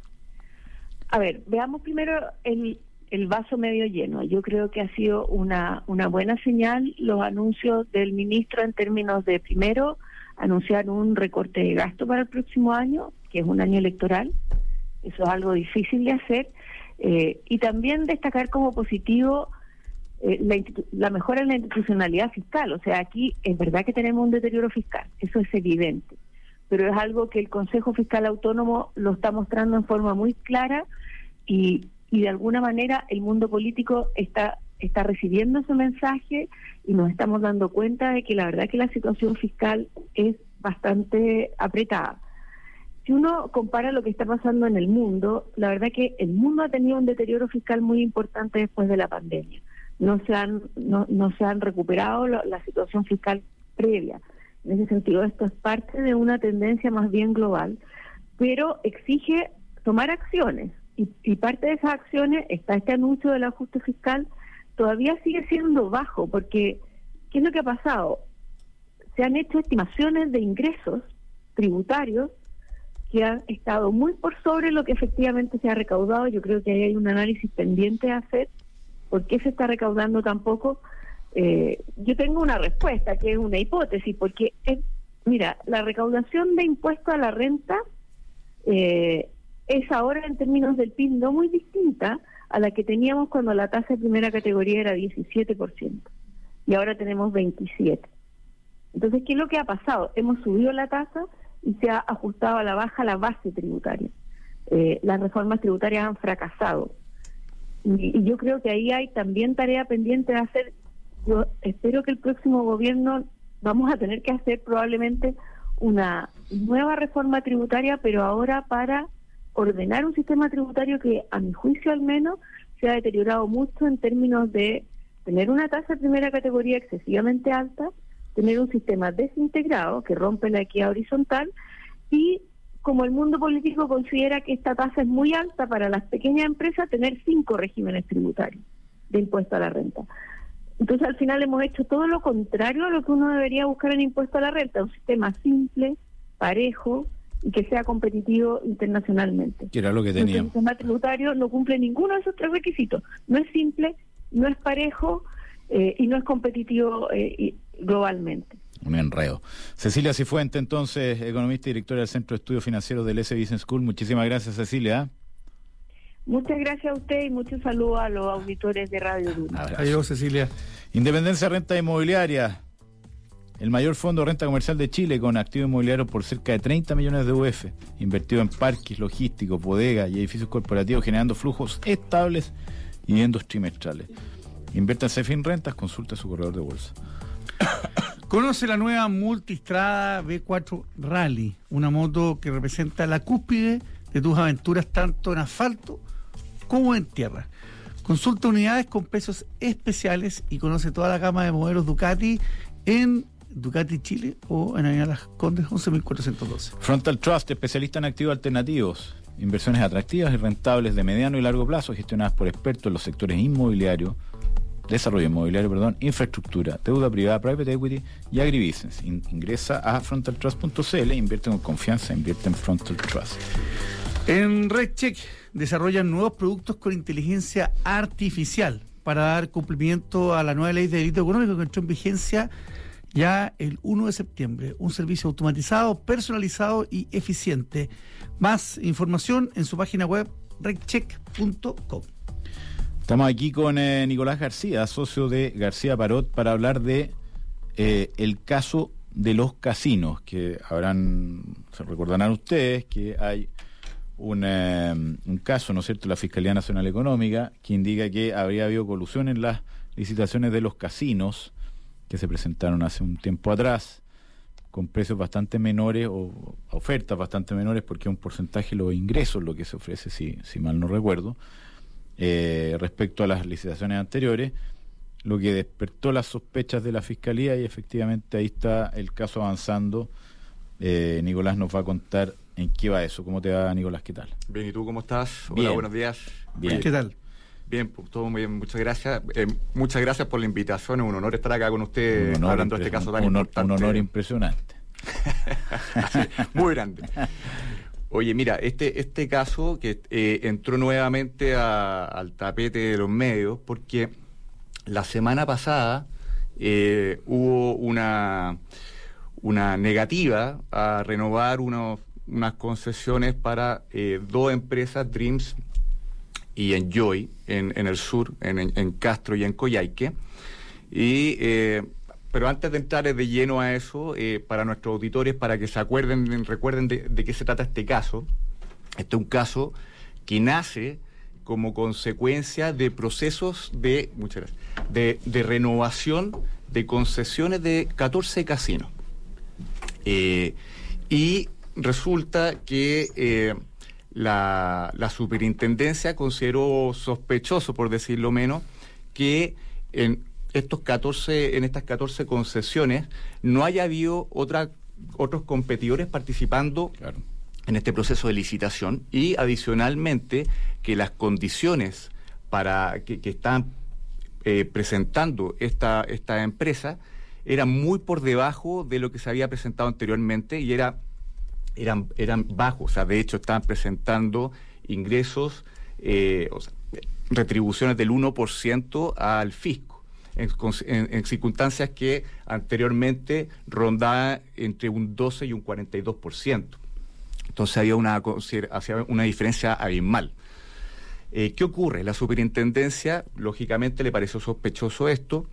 A ver, veamos primero el, el vaso medio lleno. Yo creo que ha sido una, una buena señal los anuncios del ministro en términos de, primero, anunciar un recorte de gasto para el próximo año, que es un año electoral. Eso es algo difícil de hacer. Eh, y también destacar como positivo eh, la, institu- la mejora en la institucionalidad fiscal. O sea, aquí es verdad que tenemos un deterioro fiscal, eso es evidente, pero es algo que el Consejo Fiscal Autónomo lo está mostrando en forma muy clara y, y de alguna manera el mundo político está, está recibiendo ese mensaje y nos estamos dando cuenta de que la verdad que la situación fiscal es bastante apretada. Si uno compara lo que está pasando en el mundo, la verdad que el mundo ha tenido un deterioro fiscal muy importante después de la pandemia. No se han, no, no se han recuperado lo, la situación fiscal previa. En ese sentido, esto es parte de una tendencia más bien global, pero exige tomar acciones. Y, y parte de esas acciones está este anuncio del ajuste fiscal, todavía sigue siendo bajo, porque ¿qué es lo que ha pasado? Se han hecho estimaciones de ingresos tributarios que han estado muy por sobre lo que efectivamente se ha recaudado. Yo creo que ahí hay un análisis pendiente a hacer. ¿Por qué se está recaudando tan poco? Eh, yo tengo una respuesta, que es una hipótesis, porque, es, mira, la recaudación de impuesto a la renta eh, es ahora en términos del P I B no muy distinta a la que teníamos cuando la tasa de primera categoría era diecisiete por ciento y ahora tenemos veintisiete por ciento. Entonces, ¿qué es lo que ha pasado? Hemos subido la tasa y se ha ajustado a la baja la base tributaria. Eh, las reformas tributarias han fracasado. Y, y yo creo que ahí hay también tarea pendiente de hacer. Yo espero que el próximo gobierno vamos a tener que hacer probablemente una nueva reforma tributaria, pero ahora para ordenar un sistema tributario que, a mi juicio al menos, se ha deteriorado mucho en términos de tener una tasa de primera categoría excesivamente alta, tener un sistema desintegrado que rompe la equidad horizontal y, como el mundo político considera que esta tasa es muy alta para las pequeñas empresas, tener cinco regímenes tributarios de impuesto a la renta. Entonces, al final hemos hecho todo lo contrario a lo que uno debería buscar en impuesto a la renta, un sistema simple, parejo y que sea competitivo internacionalmente. Que era lo que teníamos. El sistema tributario no cumple ninguno de esos tres requisitos. No es simple, no es parejo eh, y no es competitivo eh, globalmente. Un enredo. Cecilia Cifuentes, entonces, economista y directora del Centro de Estudios Financieros del S Business School. Muchísimas gracias, Cecilia. Muchas gracias a usted y muchos saludos a los auditores de Radio Duna. Adiós, Cecilia. Independencia Renta Inmobiliaria, el mayor fondo de renta comercial de Chile, con activos inmobiliarios por cerca de treinta millones de U F, invertido en parques logísticos, bodegas y edificios corporativos, generando flujos estables y dividendos trimestrales. Invierta en Cefin Rentas, consulta su corredor de bolsa. Conoce la nueva Multistrada B cuatro Rally, una moto que representa la cúspide de tus aventuras tanto en asfalto como en tierra. Consulta unidades con precios especiales y conoce toda la gama de modelos Ducati en Ducati Chile o en Avenida Las Condes once mil cuatrocientos doce. Frontal Trust, especialista en activos alternativos, inversiones atractivas y rentables de mediano y largo plazo, gestionadas por expertos en los sectores inmobiliario, desarrollo inmobiliario, perdón, infraestructura, deuda privada, private equity y agribusiness. In- ingresa a frontal trust punto c l, invierte con confianza, invierte en Frontal Trust. En RedCheck desarrollan nuevos productos con inteligencia artificial para dar cumplimiento a la nueva ley de delito económico que entró en vigencia ya el uno de septiembre. Un servicio automatizado, personalizado y eficiente. Más información en su página web redcheck punto com. Estamos aquí con eh, Nicolás García, socio de García Parot, para hablar de eh, el caso de los casinos, que habrán, se recordarán ustedes que hay un, eh, un caso, ¿no es cierto?, la Fiscalía Nacional Económica, que indica que habría habido colusión en las licitaciones de los casinos que se presentaron hace un tiempo atrás, con precios bastante menores o ofertas bastante menores, porque es un porcentaje de los ingresos lo que se ofrece, si, si mal no recuerdo, eh, respecto a las licitaciones anteriores, lo que despertó las sospechas de la Fiscalía, y efectivamente ahí está el caso avanzando. eh, Nicolás nos va a contar en qué va eso. ¿Cómo te va, Nicolás? ¿Qué tal? Bien, ¿y tú cómo estás? Bien. Hola, buenos días. Bien. ¿Qué tal? Bien, pues, todo muy bien, muchas gracias. Eh, muchas gracias por la invitación, es un honor estar acá con usted Un honor hablando de este impre- caso tan un honor- importante. Un honor impresionante. Sí, muy grande. Oye, mira, este este caso que eh, entró nuevamente a- al tapete de los medios porque la semana pasada eh, hubo una, una negativa a renovar unos, unas concesiones para eh, dos empresas, Dreams y Enjoy en, en el sur, en, en Castro y en Coyhaique. Y, eh, pero antes de entrar de lleno a eso, eh, para nuestros auditores, para que se acuerden, recuerden de, de qué se trata este caso. Este es un caso que nace como consecuencia de procesos de, muchas gracias, de, de renovación de concesiones de catorce casinos. Eh, y resulta que eh, la, la superintendencia consideró sospechoso, por decirlo menos, que en estos catorce, en estas catorce concesiones no haya habido otra, otros competidores participando, claro, en este proceso de licitación, y adicionalmente que las condiciones para que, que están eh, presentando esta, esta empresa eran muy por debajo de lo que se había presentado anteriormente y era, eran, eran bajos. O sea, de hecho estaban presentando ingresos, eh, o sea, retribuciones del uno por ciento al fisco, en, en, en circunstancias que anteriormente rondaban entre un doce y un cuarenta y dos por ciento. Entonces había una, había una diferencia abismal. Eh, ¿Qué ocurre? La superintendencia, lógicamente, le pareció sospechoso esto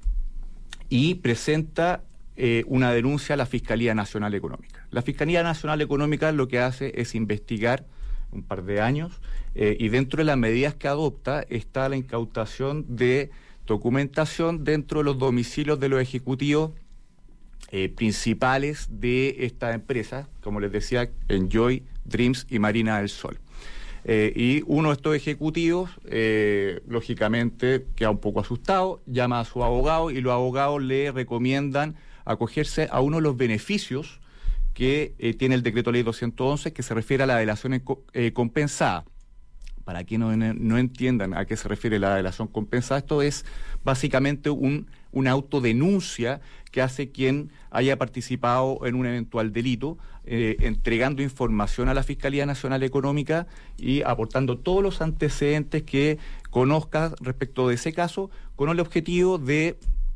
y presenta eh, una denuncia a la Fiscalía Nacional Económica. La Fiscalía Nacional Económica lo que hace es investigar un par de años eh, y dentro de las medidas que adopta está la incautación de documentación dentro de los domicilios de los ejecutivos Eh, principales de esta empresa, como les decía, Enjoy, Dreams y Marina del Sol. Eh, y uno de estos ejecutivos, eh, lógicamente, queda un poco asustado, llama a su abogado y los abogados le recomiendan acogerse a uno de los beneficios que eh, tiene el decreto ley doscientos once, que se refiere a la delación eh, compensada. Para quienes no, no entiendan a qué se refiere la delación compensada, esto es básicamente un, una autodenuncia que hace quien haya participado en un eventual delito, eh, entregando información a la Fiscalía Nacional Económica y aportando todos los antecedentes que conozca respecto de ese caso, con el objetivo de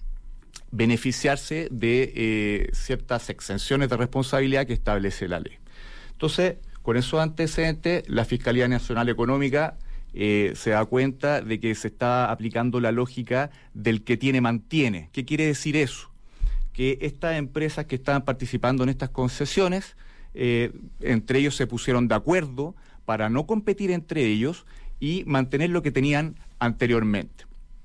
beneficiarse de eh, ciertas exenciones de responsabilidad que establece la ley. Entonces, con esos antecedentes, la Fiscalía Nacional Económica eh, se da cuenta de que se está aplicando la lógica del que tiene mantiene. ¿Qué quiere decir eso? Que estas empresas que estaban participando en estas concesiones, eh, entre ellos se pusieron de acuerdo para no competir entre ellos y mantener lo que tenían anteriormente.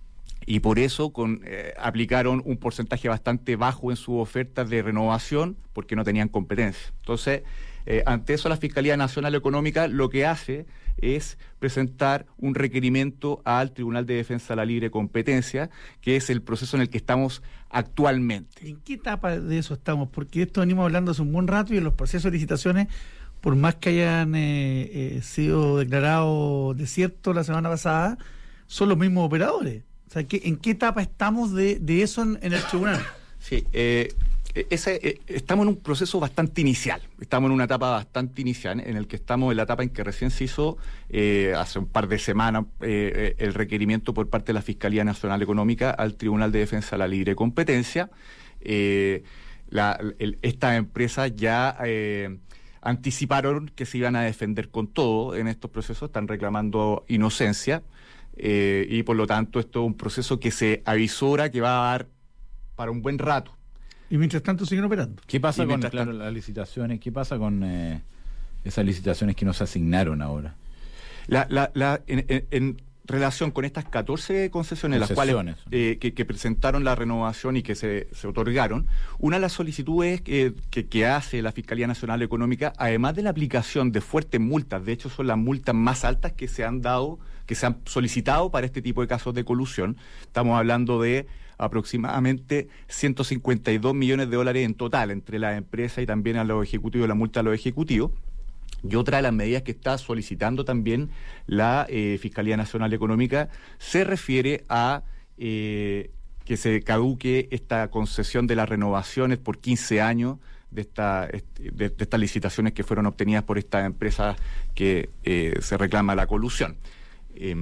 Y por eso con, eh, aplicaron un porcentaje bastante bajo en sus ofertas de renovación porque no tenían competencia. Entonces, eh, ante eso la Fiscalía Nacional Económica lo que hace es presentar un requerimiento al Tribunal de Defensa de la Libre Competencia, que es el proceso en el que estamos actualmente. ¿En qué etapa de eso estamos? Porque esto venimos hablando hace un buen rato y en los procesos de licitaciones, por más que hayan eh, eh, sido declarados desiertos la semana pasada, son los mismos operadores. O sea, ¿qué, ¿en qué etapa estamos de, de eso en, en el tribunal? Sí, eh, ese, eh, estamos en un proceso bastante inicial. Estamos en una etapa bastante inicial en el que estamos en la etapa en que recién se hizo eh, hace un par de semanas eh, el requerimiento por parte de la Fiscalía Nacional Económica al Tribunal de Defensa de la Libre Competencia. Eh, la, el, estas empresas ya eh, anticiparon que se iban a defender con todo en estos procesos, están reclamando inocencia. Eh, y por lo tanto esto es un proceso que se avisora que va a dar para un buen rato. Y mientras tanto siguen operando. ¿Qué pasa y con claro, tanto, las licitaciones? ¿Qué pasa con eh, esas licitaciones que no se asignaron ahora? La, la, la, en, en, en relación con estas catorce concesiones, concesiones. las cuales eh, que, que presentaron la renovación y que se, se otorgaron, una de las solicitudes que, que, que hace la Fiscalía Nacional Económica, además de la aplicación de fuertes multas, de hecho son las multas más altas que se han dado, que se han solicitado para este tipo de casos de colusión. Estamos hablando de aproximadamente ciento cincuenta y dos millones de dólares en total entre las empresas y también a los ejecutivos, la multa a los ejecutivos. Y otra de las medidas que está solicitando también la eh, Fiscalía Nacional Económica se refiere a eh, que se caduque esta concesión de las renovaciones por quince años de, esta, de, de estas licitaciones que fueron obtenidas por estas empresas que eh, se reclama la colusión. Eh,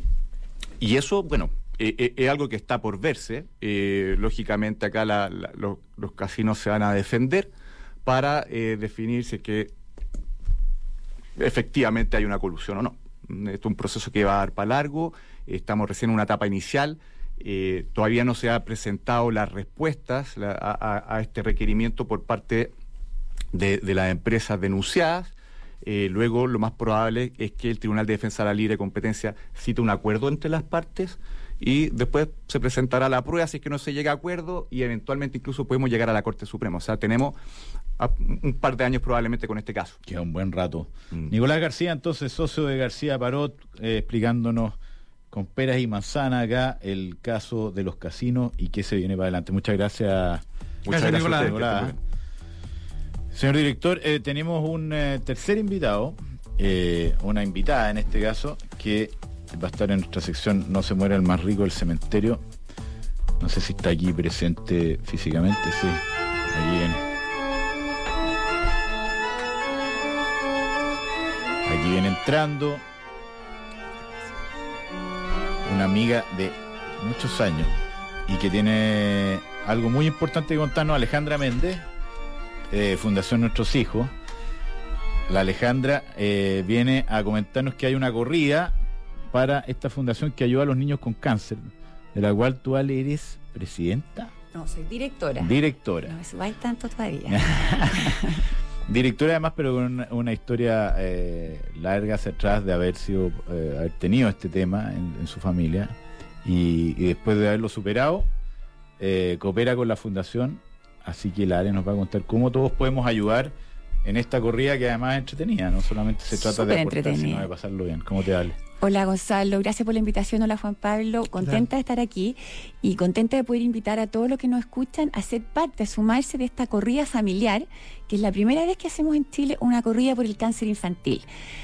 y eso, bueno, eh, eh, es algo que está por verse. Eh, lógicamente acá la, la, los, los casinos se van a defender para eh, definir si es que efectivamente hay una colusión o no. Esto es un proceso que va a dar para largo, estamos recién en una etapa inicial, eh, todavía no se han presentado las respuestas la, a, a este requerimiento por parte de, de las empresas denunciadas. Eh, luego lo más probable es que el Tribunal de Defensa de la Libre Competencia cite un acuerdo entre las partes y después se presentará la prueba si es que no se llega a acuerdo y eventualmente incluso podemos llegar a la Corte Suprema. O sea, tenemos a, un par de años probablemente con este caso. Queda un buen rato. Mm. Nicolás García, entonces, socio de García Parot, eh, explicándonos con peras y manzanas acá el caso de los casinos y qué se viene para adelante. Muchas gracias. Muchas Gracias, gracias, Nicolás. a usted, Nicolás. que esté muy bien. Señor director, eh, tenemos un eh, tercer invitado, eh, una invitada en este caso, que va a estar en nuestra sección No se muera el más rico del cementerio. No sé si está aquí presente físicamente, sí. Aquí viene. Aquí viene entrando una amiga de muchos años y que tiene algo muy importante que contarnos, Alejandra Méndez, eh, Fundación Nuestros Hijos. La Alejandra eh, viene a comentarnos que hay una corrida para esta fundación que ayuda a los niños con cáncer, de la cual tú, Ale, eres presidenta. No, soy directora. Directora. No me subáis tanto todavía. Directora además, pero con una, una historia eh, larga hacia atrás de haber sido, eh, haber tenido este tema en, en su familia y, y después de haberlo superado, eh, coopera con la fundación, así que la Ale nos va a contar cómo todos podemos ayudar en esta corrida que además es entretenida, no solamente se trata Súper de aportar, entretenida. sino de pasarlo bien. ¿Cómo te va, Ale? Hola Gonzalo, gracias por la invitación. Hola Juan Pablo, contenta de estar aquí y contenta de poder invitar a todos los que nos escuchan a ser parte, a sumarse de esta corrida familiar, que es la primera vez que hacemos en Chile una corrida por el cáncer infantil.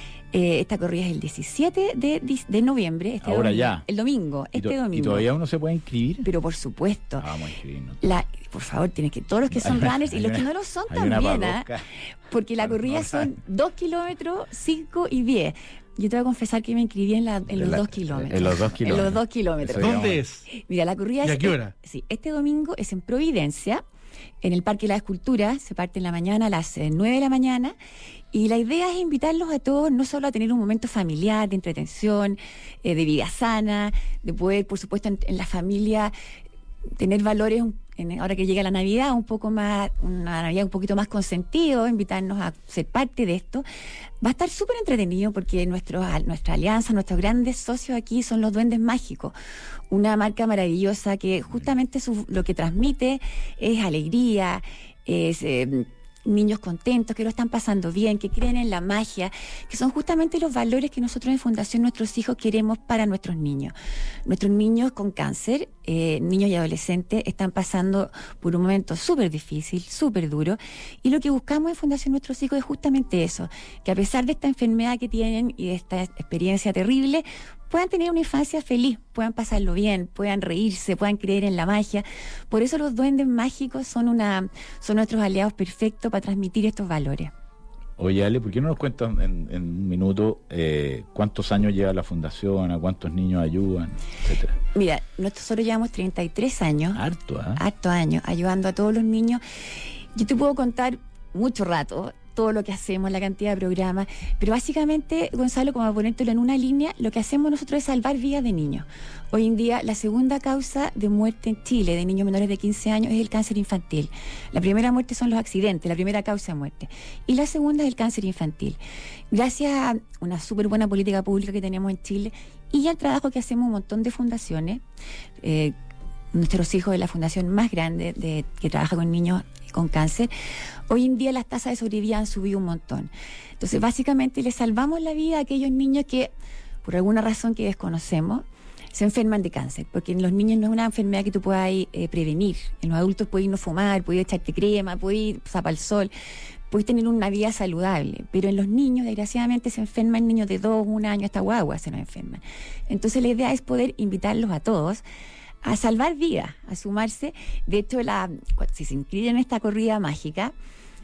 Eh, esta corrida es el diecisiete de, de noviembre. Este Ahora domingo, ya. El domingo, ¿Y, este to- domingo. ¿Y todavía uno se puede inscribir? Pero por supuesto. Ah, vamos a inscribirnos. La, por favor, tienes que todos los que son runners y Hay los que una- no lo son hay una también, ¿ah? parroca. Porque la Para corrida no son saber. dos kilómetros, cinco y diez. Yo te voy a confesar que me inscribí en, la, en los la- dos kilómetros. en los dos kilómetros. En los dos kilómetros. Eso ¿Dónde digamos. es? Mira, la corrida ¿Y es... a qué hora? Sí, este domingo es en Providencia, en el Parque de la Escultura. Se parte en la mañana a las eh, nueve de la mañana. Y la idea es invitarlos a todos no solo a tener un momento familiar, de entretención, eh, de vida sana, de poder, por supuesto, en, en la familia tener valores, en, ahora que llega la Navidad, un poco más, una Navidad un poquito más con sentido, invitarnos a ser parte de esto. Va a estar súper entretenido porque nuestros, nuestra alianza, nuestros grandes socios aquí son los Duendes Mágicos, una marca maravillosa que justamente su, lo que transmite es alegría, es... Eh, niños contentos, que lo están pasando bien, que creen en la magia, que son justamente los valores que nosotros en Fundación Nuestros Hijos queremos para nuestros niños. Nuestros niños con cáncer, eh, niños y adolescentes, están pasando por un momento súper difícil, súper duro, y lo que buscamos en Fundación Nuestros Hijos es justamente eso, que a pesar de esta enfermedad que tienen y de esta experiencia terrible, puedan tener una infancia feliz, puedan pasarlo bien, puedan reírse, puedan creer en la magia. Por eso los duendes mágicos son una son nuestros aliados perfectos para transmitir estos valores. Oye, Ale, ¿por qué no nos cuentas en, en un minuto eh, cuántos años lleva la fundación, a cuántos niños ayudan, etcétera? Mira, nosotros llevamos treinta y tres años, Harto, ¿ah? hartos años, ayudando a todos los niños. Yo te puedo contar mucho rato todo lo que hacemos, la cantidad de programas, pero básicamente, Gonzalo, como ponértelo en una línea, lo que hacemos nosotros es salvar vidas de niños. Hoy en día, la segunda causa de muerte en Chile de niños menores de quince años es el cáncer infantil. La primera muerte son los accidentes, la primera causa de muerte. Y la segunda es el cáncer infantil. Gracias a una súper buena política pública que tenemos en Chile y al trabajo que hacemos un montón de fundaciones, eh, Nuestros Hijos es la fundación más grande de, que trabaja con niños con cáncer. Hoy en día las tasas de sobrevivencia han subido un montón. Entonces, básicamente, le salvamos la vida a aquellos niños que, por alguna razón que desconocemos, se enferman de cáncer. Porque en los niños no es una enfermedad que tú puedas eh, prevenir. En los adultos puedes no fumar, puedes echarte crema, puedes ir al sol, puedes tener una vida saludable. Pero en los niños, desgraciadamente, se enferman niños de dos, un año, hasta guaguas se nos enferman. Entonces, la idea es poder invitarlos a todos a salvar vidas, a sumarse. De hecho, la, si se inscriben en esta corrida mágica,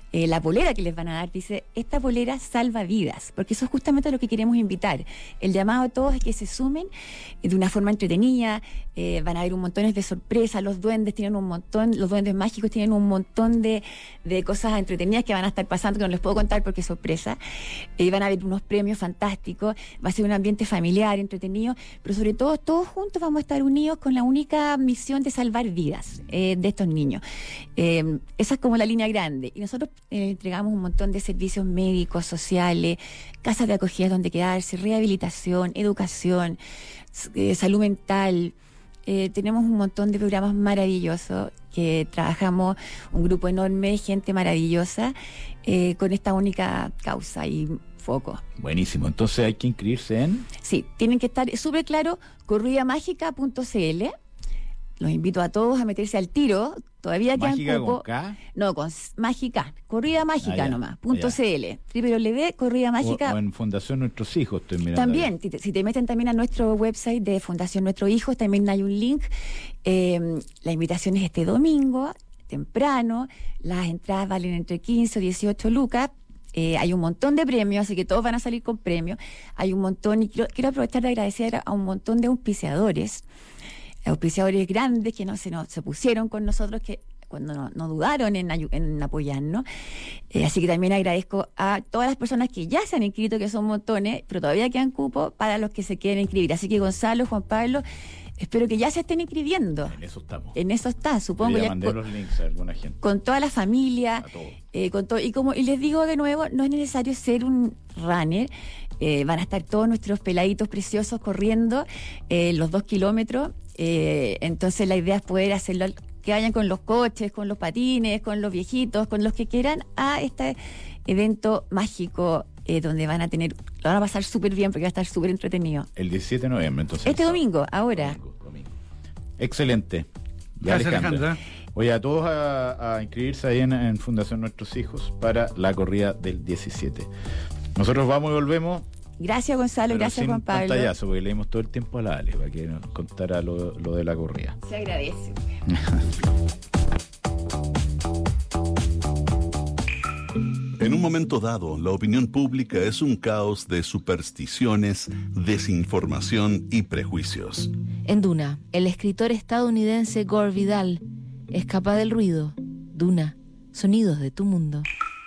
Eh, la polera que les van a dar dice, esta polera salva vidas, porque eso es justamente lo que queremos invitar. El llamado a todos es que se sumen de una forma entretenida, eh, van a haber un montón de sorpresas, los duendes tienen un montón, los duendes mágicos tienen un montón de, de cosas entretenidas que van a estar pasando, que no les puedo contar porque es sorpresa. Eh, van a haber unos premios fantásticos, va a ser un ambiente familiar, entretenido, pero sobre todo todos juntos vamos a estar unidos con la única misión de salvar vidas eh, de estos niños. Eh, esa es como la línea grande. Y nosotros eh, entregamos un montón de servicios médicos, sociales, casas de acogida donde quedarse, rehabilitación, educación, eh, salud mental. Eh, tenemos un montón de programas maravillosos que trabajamos, un grupo enorme de gente maravillosa eh, con esta única causa y foco. Buenísimo. Entonces hay que inscribirse en... Sí, tienen que estar súper claro, corrida mágica punto c l. Los invito a todos a meterse al tiro. Todavía quedan ¿Mágica cupo. con K? No, con s- mágica. Corrida mágica Ah, ya. nomás. Punto Ah, ya. cl. www punto corrida mágica. O, o en Fundación Nuestros Hijos estoy mirando. También, ahí. si te, si te meten también a nuestro website de Fundación Nuestros Hijos, también hay un link. Eh, la invitación es este domingo, temprano. Las entradas valen entre quince o dieciocho lucas. Eh, hay un montón de premios, así que todos van a salir con premios. Hay un montón, y quiero, quiero aprovechar de agradecer a un montón de auspiciadores, auspiciadores grandes que no se, nos, se pusieron con nosotros, que cuando no, no dudaron en, ayu- en apoyarnos. Eh, así que también agradezco a todas las personas que ya se han inscrito, que son montones, pero todavía quedan cupos para los que se quieren inscribir. Así que Gonzalo, Juan Pablo, espero que ya se estén inscribiendo. En eso estamos. En eso está, supongo. Yo ya ya mandé con, los links a alguna gente. con toda la familia, A todos. eh, con todo. Y como y les digo de nuevo, no es necesario ser un runner. Eh, van a estar todos nuestros peladitos preciosos corriendo eh, los dos kilómetros. Eh, entonces la idea es poder hacerlo, al- que vayan con los coches, con los patines, con los viejitos, con los que quieran, a este evento mágico eh, donde van a tener, lo van a pasar súper bien porque va a estar súper entretenido. El diecisiete de noviembre, entonces. Este el domingo, ahora. Domingo, domingo. Excelente. Ya, Gracias, Alejandra. Oye, a todos a, a inscribirse ahí en, en Fundación Nuestros Hijos para la corrida del diecisiete. Nosotros vamos y volvemos. Gracias Gonzalo, pero gracias sin Juan Pablo. pantallazo, porque leímos todo el tiempo a la Ale para que nos contara lo, lo de la corrida. Se agradece. En un momento dado, la opinión pública es un caos de supersticiones, desinformación y prejuicios. En Duna, el escritor estadounidense Gore Vidal escapa del ruido. Duna, sonidos de tu mundo.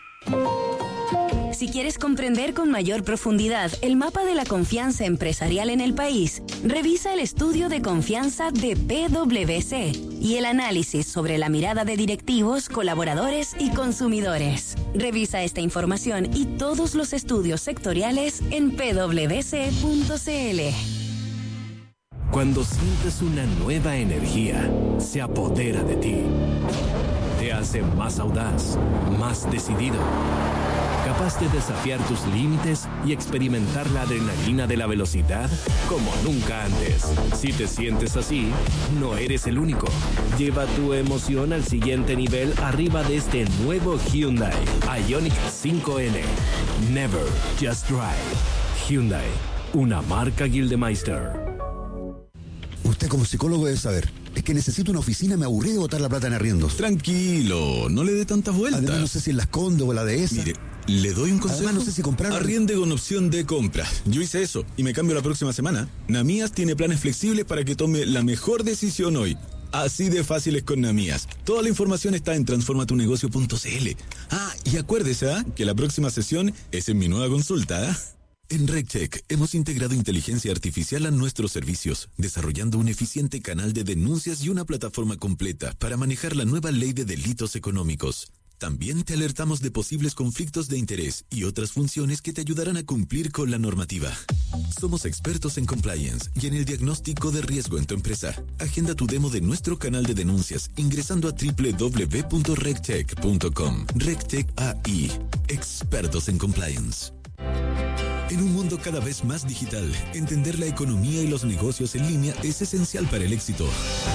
Si quieres comprender con mayor profundidad el mapa de la confianza empresarial en el país, revisa el estudio de confianza de P W C y el análisis sobre la mirada de directivos, colaboradores y consumidores. Revisa esta información y todos los estudios sectoriales en p w c punto c l. Cuando sientes una nueva energía, se apodera de ti. Te hace más audaz, más decidido, capaz de desafiar tus límites y experimentar la adrenalina de la velocidad como nunca antes. Si te sientes así, no eres el único. Lleva tu emoción al siguiente nivel arriba de este nuevo Hyundai Ioniq cinco N. Never just drive. Hyundai, una marca Gildemeister. Usted como psicólogo debe saber. Es que necesito una oficina, me aburrí de botar la plata en arriendos. Tranquilo, no le dé tantas vueltas. Además no sé si en las Condes o la de esa. Mire, le doy un consejo. Además no sé si comprar. Arriende con opción de compra. Yo hice eso y me cambio la próxima semana. Namías tiene planes flexibles para que tome la mejor decisión hoy. Así de fácil es con Namías. Toda la información está en transforma tu negocio punto c l. Ah, y acuérdese, ¿eh? que la próxima sesión es en mi nueva consulta, ¿eh? En RegTech hemos integrado inteligencia artificial a nuestros servicios, desarrollando un eficiente canal de denuncias y una plataforma completa para manejar la nueva ley de delitos económicos. También te alertamos de posibles conflictos de interés y otras funciones que te ayudarán a cumplir con la normativa. Somos expertos en compliance y en el diagnóstico de riesgo en tu empresa. Agenda tu demo de nuestro canal de denuncias ingresando a doble u doble u doble u punto regtech punto com. RegTech A I, expertos en compliance. En un mundo cada vez más digital, entender la economía y los negocios en línea es esencial para el éxito.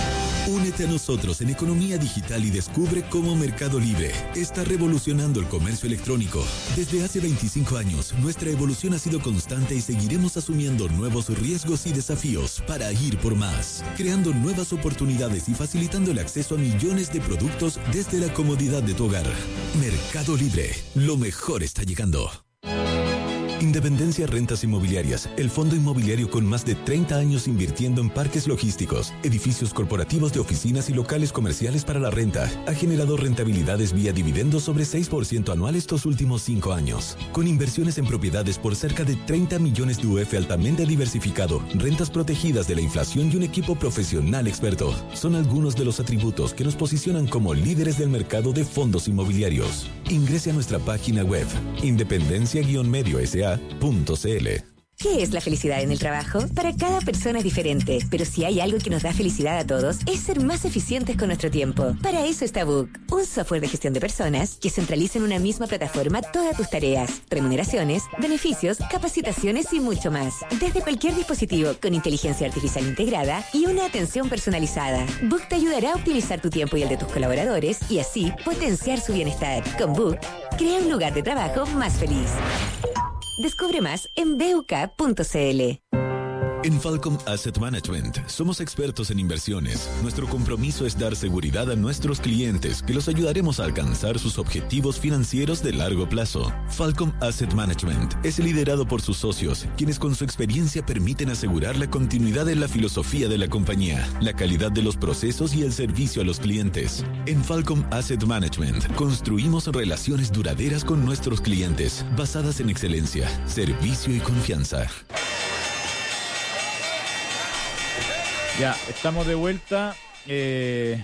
Únete a nosotros en Economía Digital y descubre cómo Mercado Libre está revolucionando el comercio electrónico. Desde hace veinticinco años, nuestra evolución ha sido constante y seguiremos asumiendo nuevos riesgos y desafíos para ir por más, creando nuevas oportunidades y facilitando el acceso a millones de productos desde la comodidad de tu hogar. Mercado Libre, lo mejor está llegando. Independencia Rentas Inmobiliarias, el fondo inmobiliario con más de treinta años invirtiendo en parques logísticos, edificios corporativos de oficinas y locales comerciales para la renta, ha generado rentabilidades vía dividendos sobre seis por ciento anual estos últimos cinco años, con inversiones en propiedades por cerca de treinta millones de U F altamente diversificado, rentas protegidas de la inflación y un equipo profesional experto. Son algunos de los atributos que nos posicionan como líderes del mercado de fondos inmobiliarios. Ingrese a nuestra página web, independencia medio s a punto c l. ¿Qué es la felicidad en el trabajo? Para cada persona es diferente, pero si hay algo que nos da felicidad a todos, es ser más eficientes con nuestro tiempo. Para eso está Book, un software de gestión de personas que centraliza en una misma plataforma todas tus tareas, remuneraciones, beneficios, capacitaciones y mucho más. Desde cualquier dispositivo con inteligencia artificial integrada y una atención personalizada. Book te ayudará a optimizar tu tiempo y el de tus colaboradores y así potenciar su bienestar. Con Book, crea un lugar de trabajo más feliz. Descubre más en b u k punto c l. En Falcom Asset Management somos expertos en inversiones. Nuestro compromiso es dar seguridad a nuestros clientes, que los ayudaremos a alcanzar sus objetivos financieros de largo plazo. Falcom Asset Management es liderado por sus socios, quienes con su experiencia permiten asegurar la continuidad de la filosofía de la compañía, la calidad de los procesos y el servicio a los clientes. En Falcom Asset Management construimos relaciones duraderas con nuestros clientes, basadas en excelencia, servicio y confianza. Ya, estamos de vuelta eh,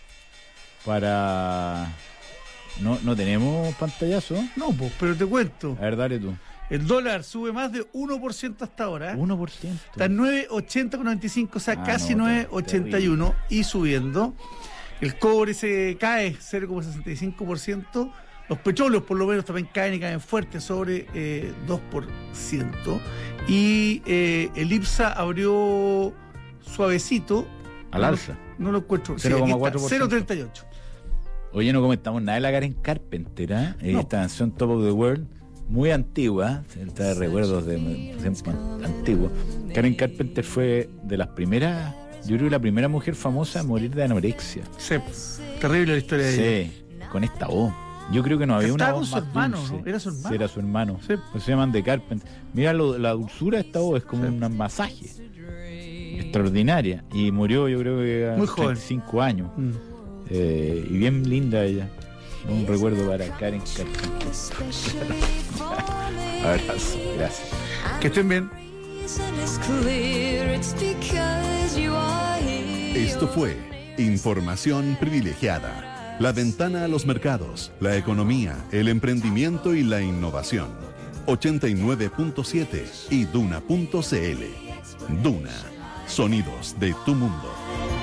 para... ¿No, ¿No tenemos pantallazo? No, pues, pero te cuento. A ver, dale tú. El dólar sube más de uno por ciento hasta ahora. uno por ciento. Está en nueve ochenta con noventa y cinco, o sea, Ah, casi no, nueve ochenta y uno y subiendo. El cobre se cae cero coma sesenta y cinco por ciento. Los petróleos, por lo menos, también caen y caen fuerte, sobre eh, dos por ciento. Y eh, el IPSA abrió suavecito. Al alza. No, no lo encuentro. cero coma cuatro por ciento. cero coma treinta y ocho. Oye, no comentamos nada de la Karen Carpenter, ¿eh? No. Esta canción Top of the World, muy antigua, trae recuerdos de tiempo antiguo. Karen Carpenter fue de las primeras, yo creo que la primera mujer famosa a morir de anorexia. Sí, terrible la historia de ella. Sí, con esta voz. Yo creo que no había Estaba una voz con su más hermano, dulce. ¿no? Era su hermano. Sí, era su hermano. Sí. Pues se llaman de Carpenter. Mira lo- la dulzura de esta voz, es como Sí. un masaje. Extraordinaria. Y murió, yo creo que a Muy joven. treinta y cinco años. Mm. Eh, y bien linda ella. Un recuerdo para Karen Carpenter. Abrazo, gracias. Que estén bien. Esto fue Información Privilegiada. La ventana a los mercados, la economía, el emprendimiento y la innovación. ochenta y nueve punto siete y Duna punto c l. Duna. Sonidos de tu mundo.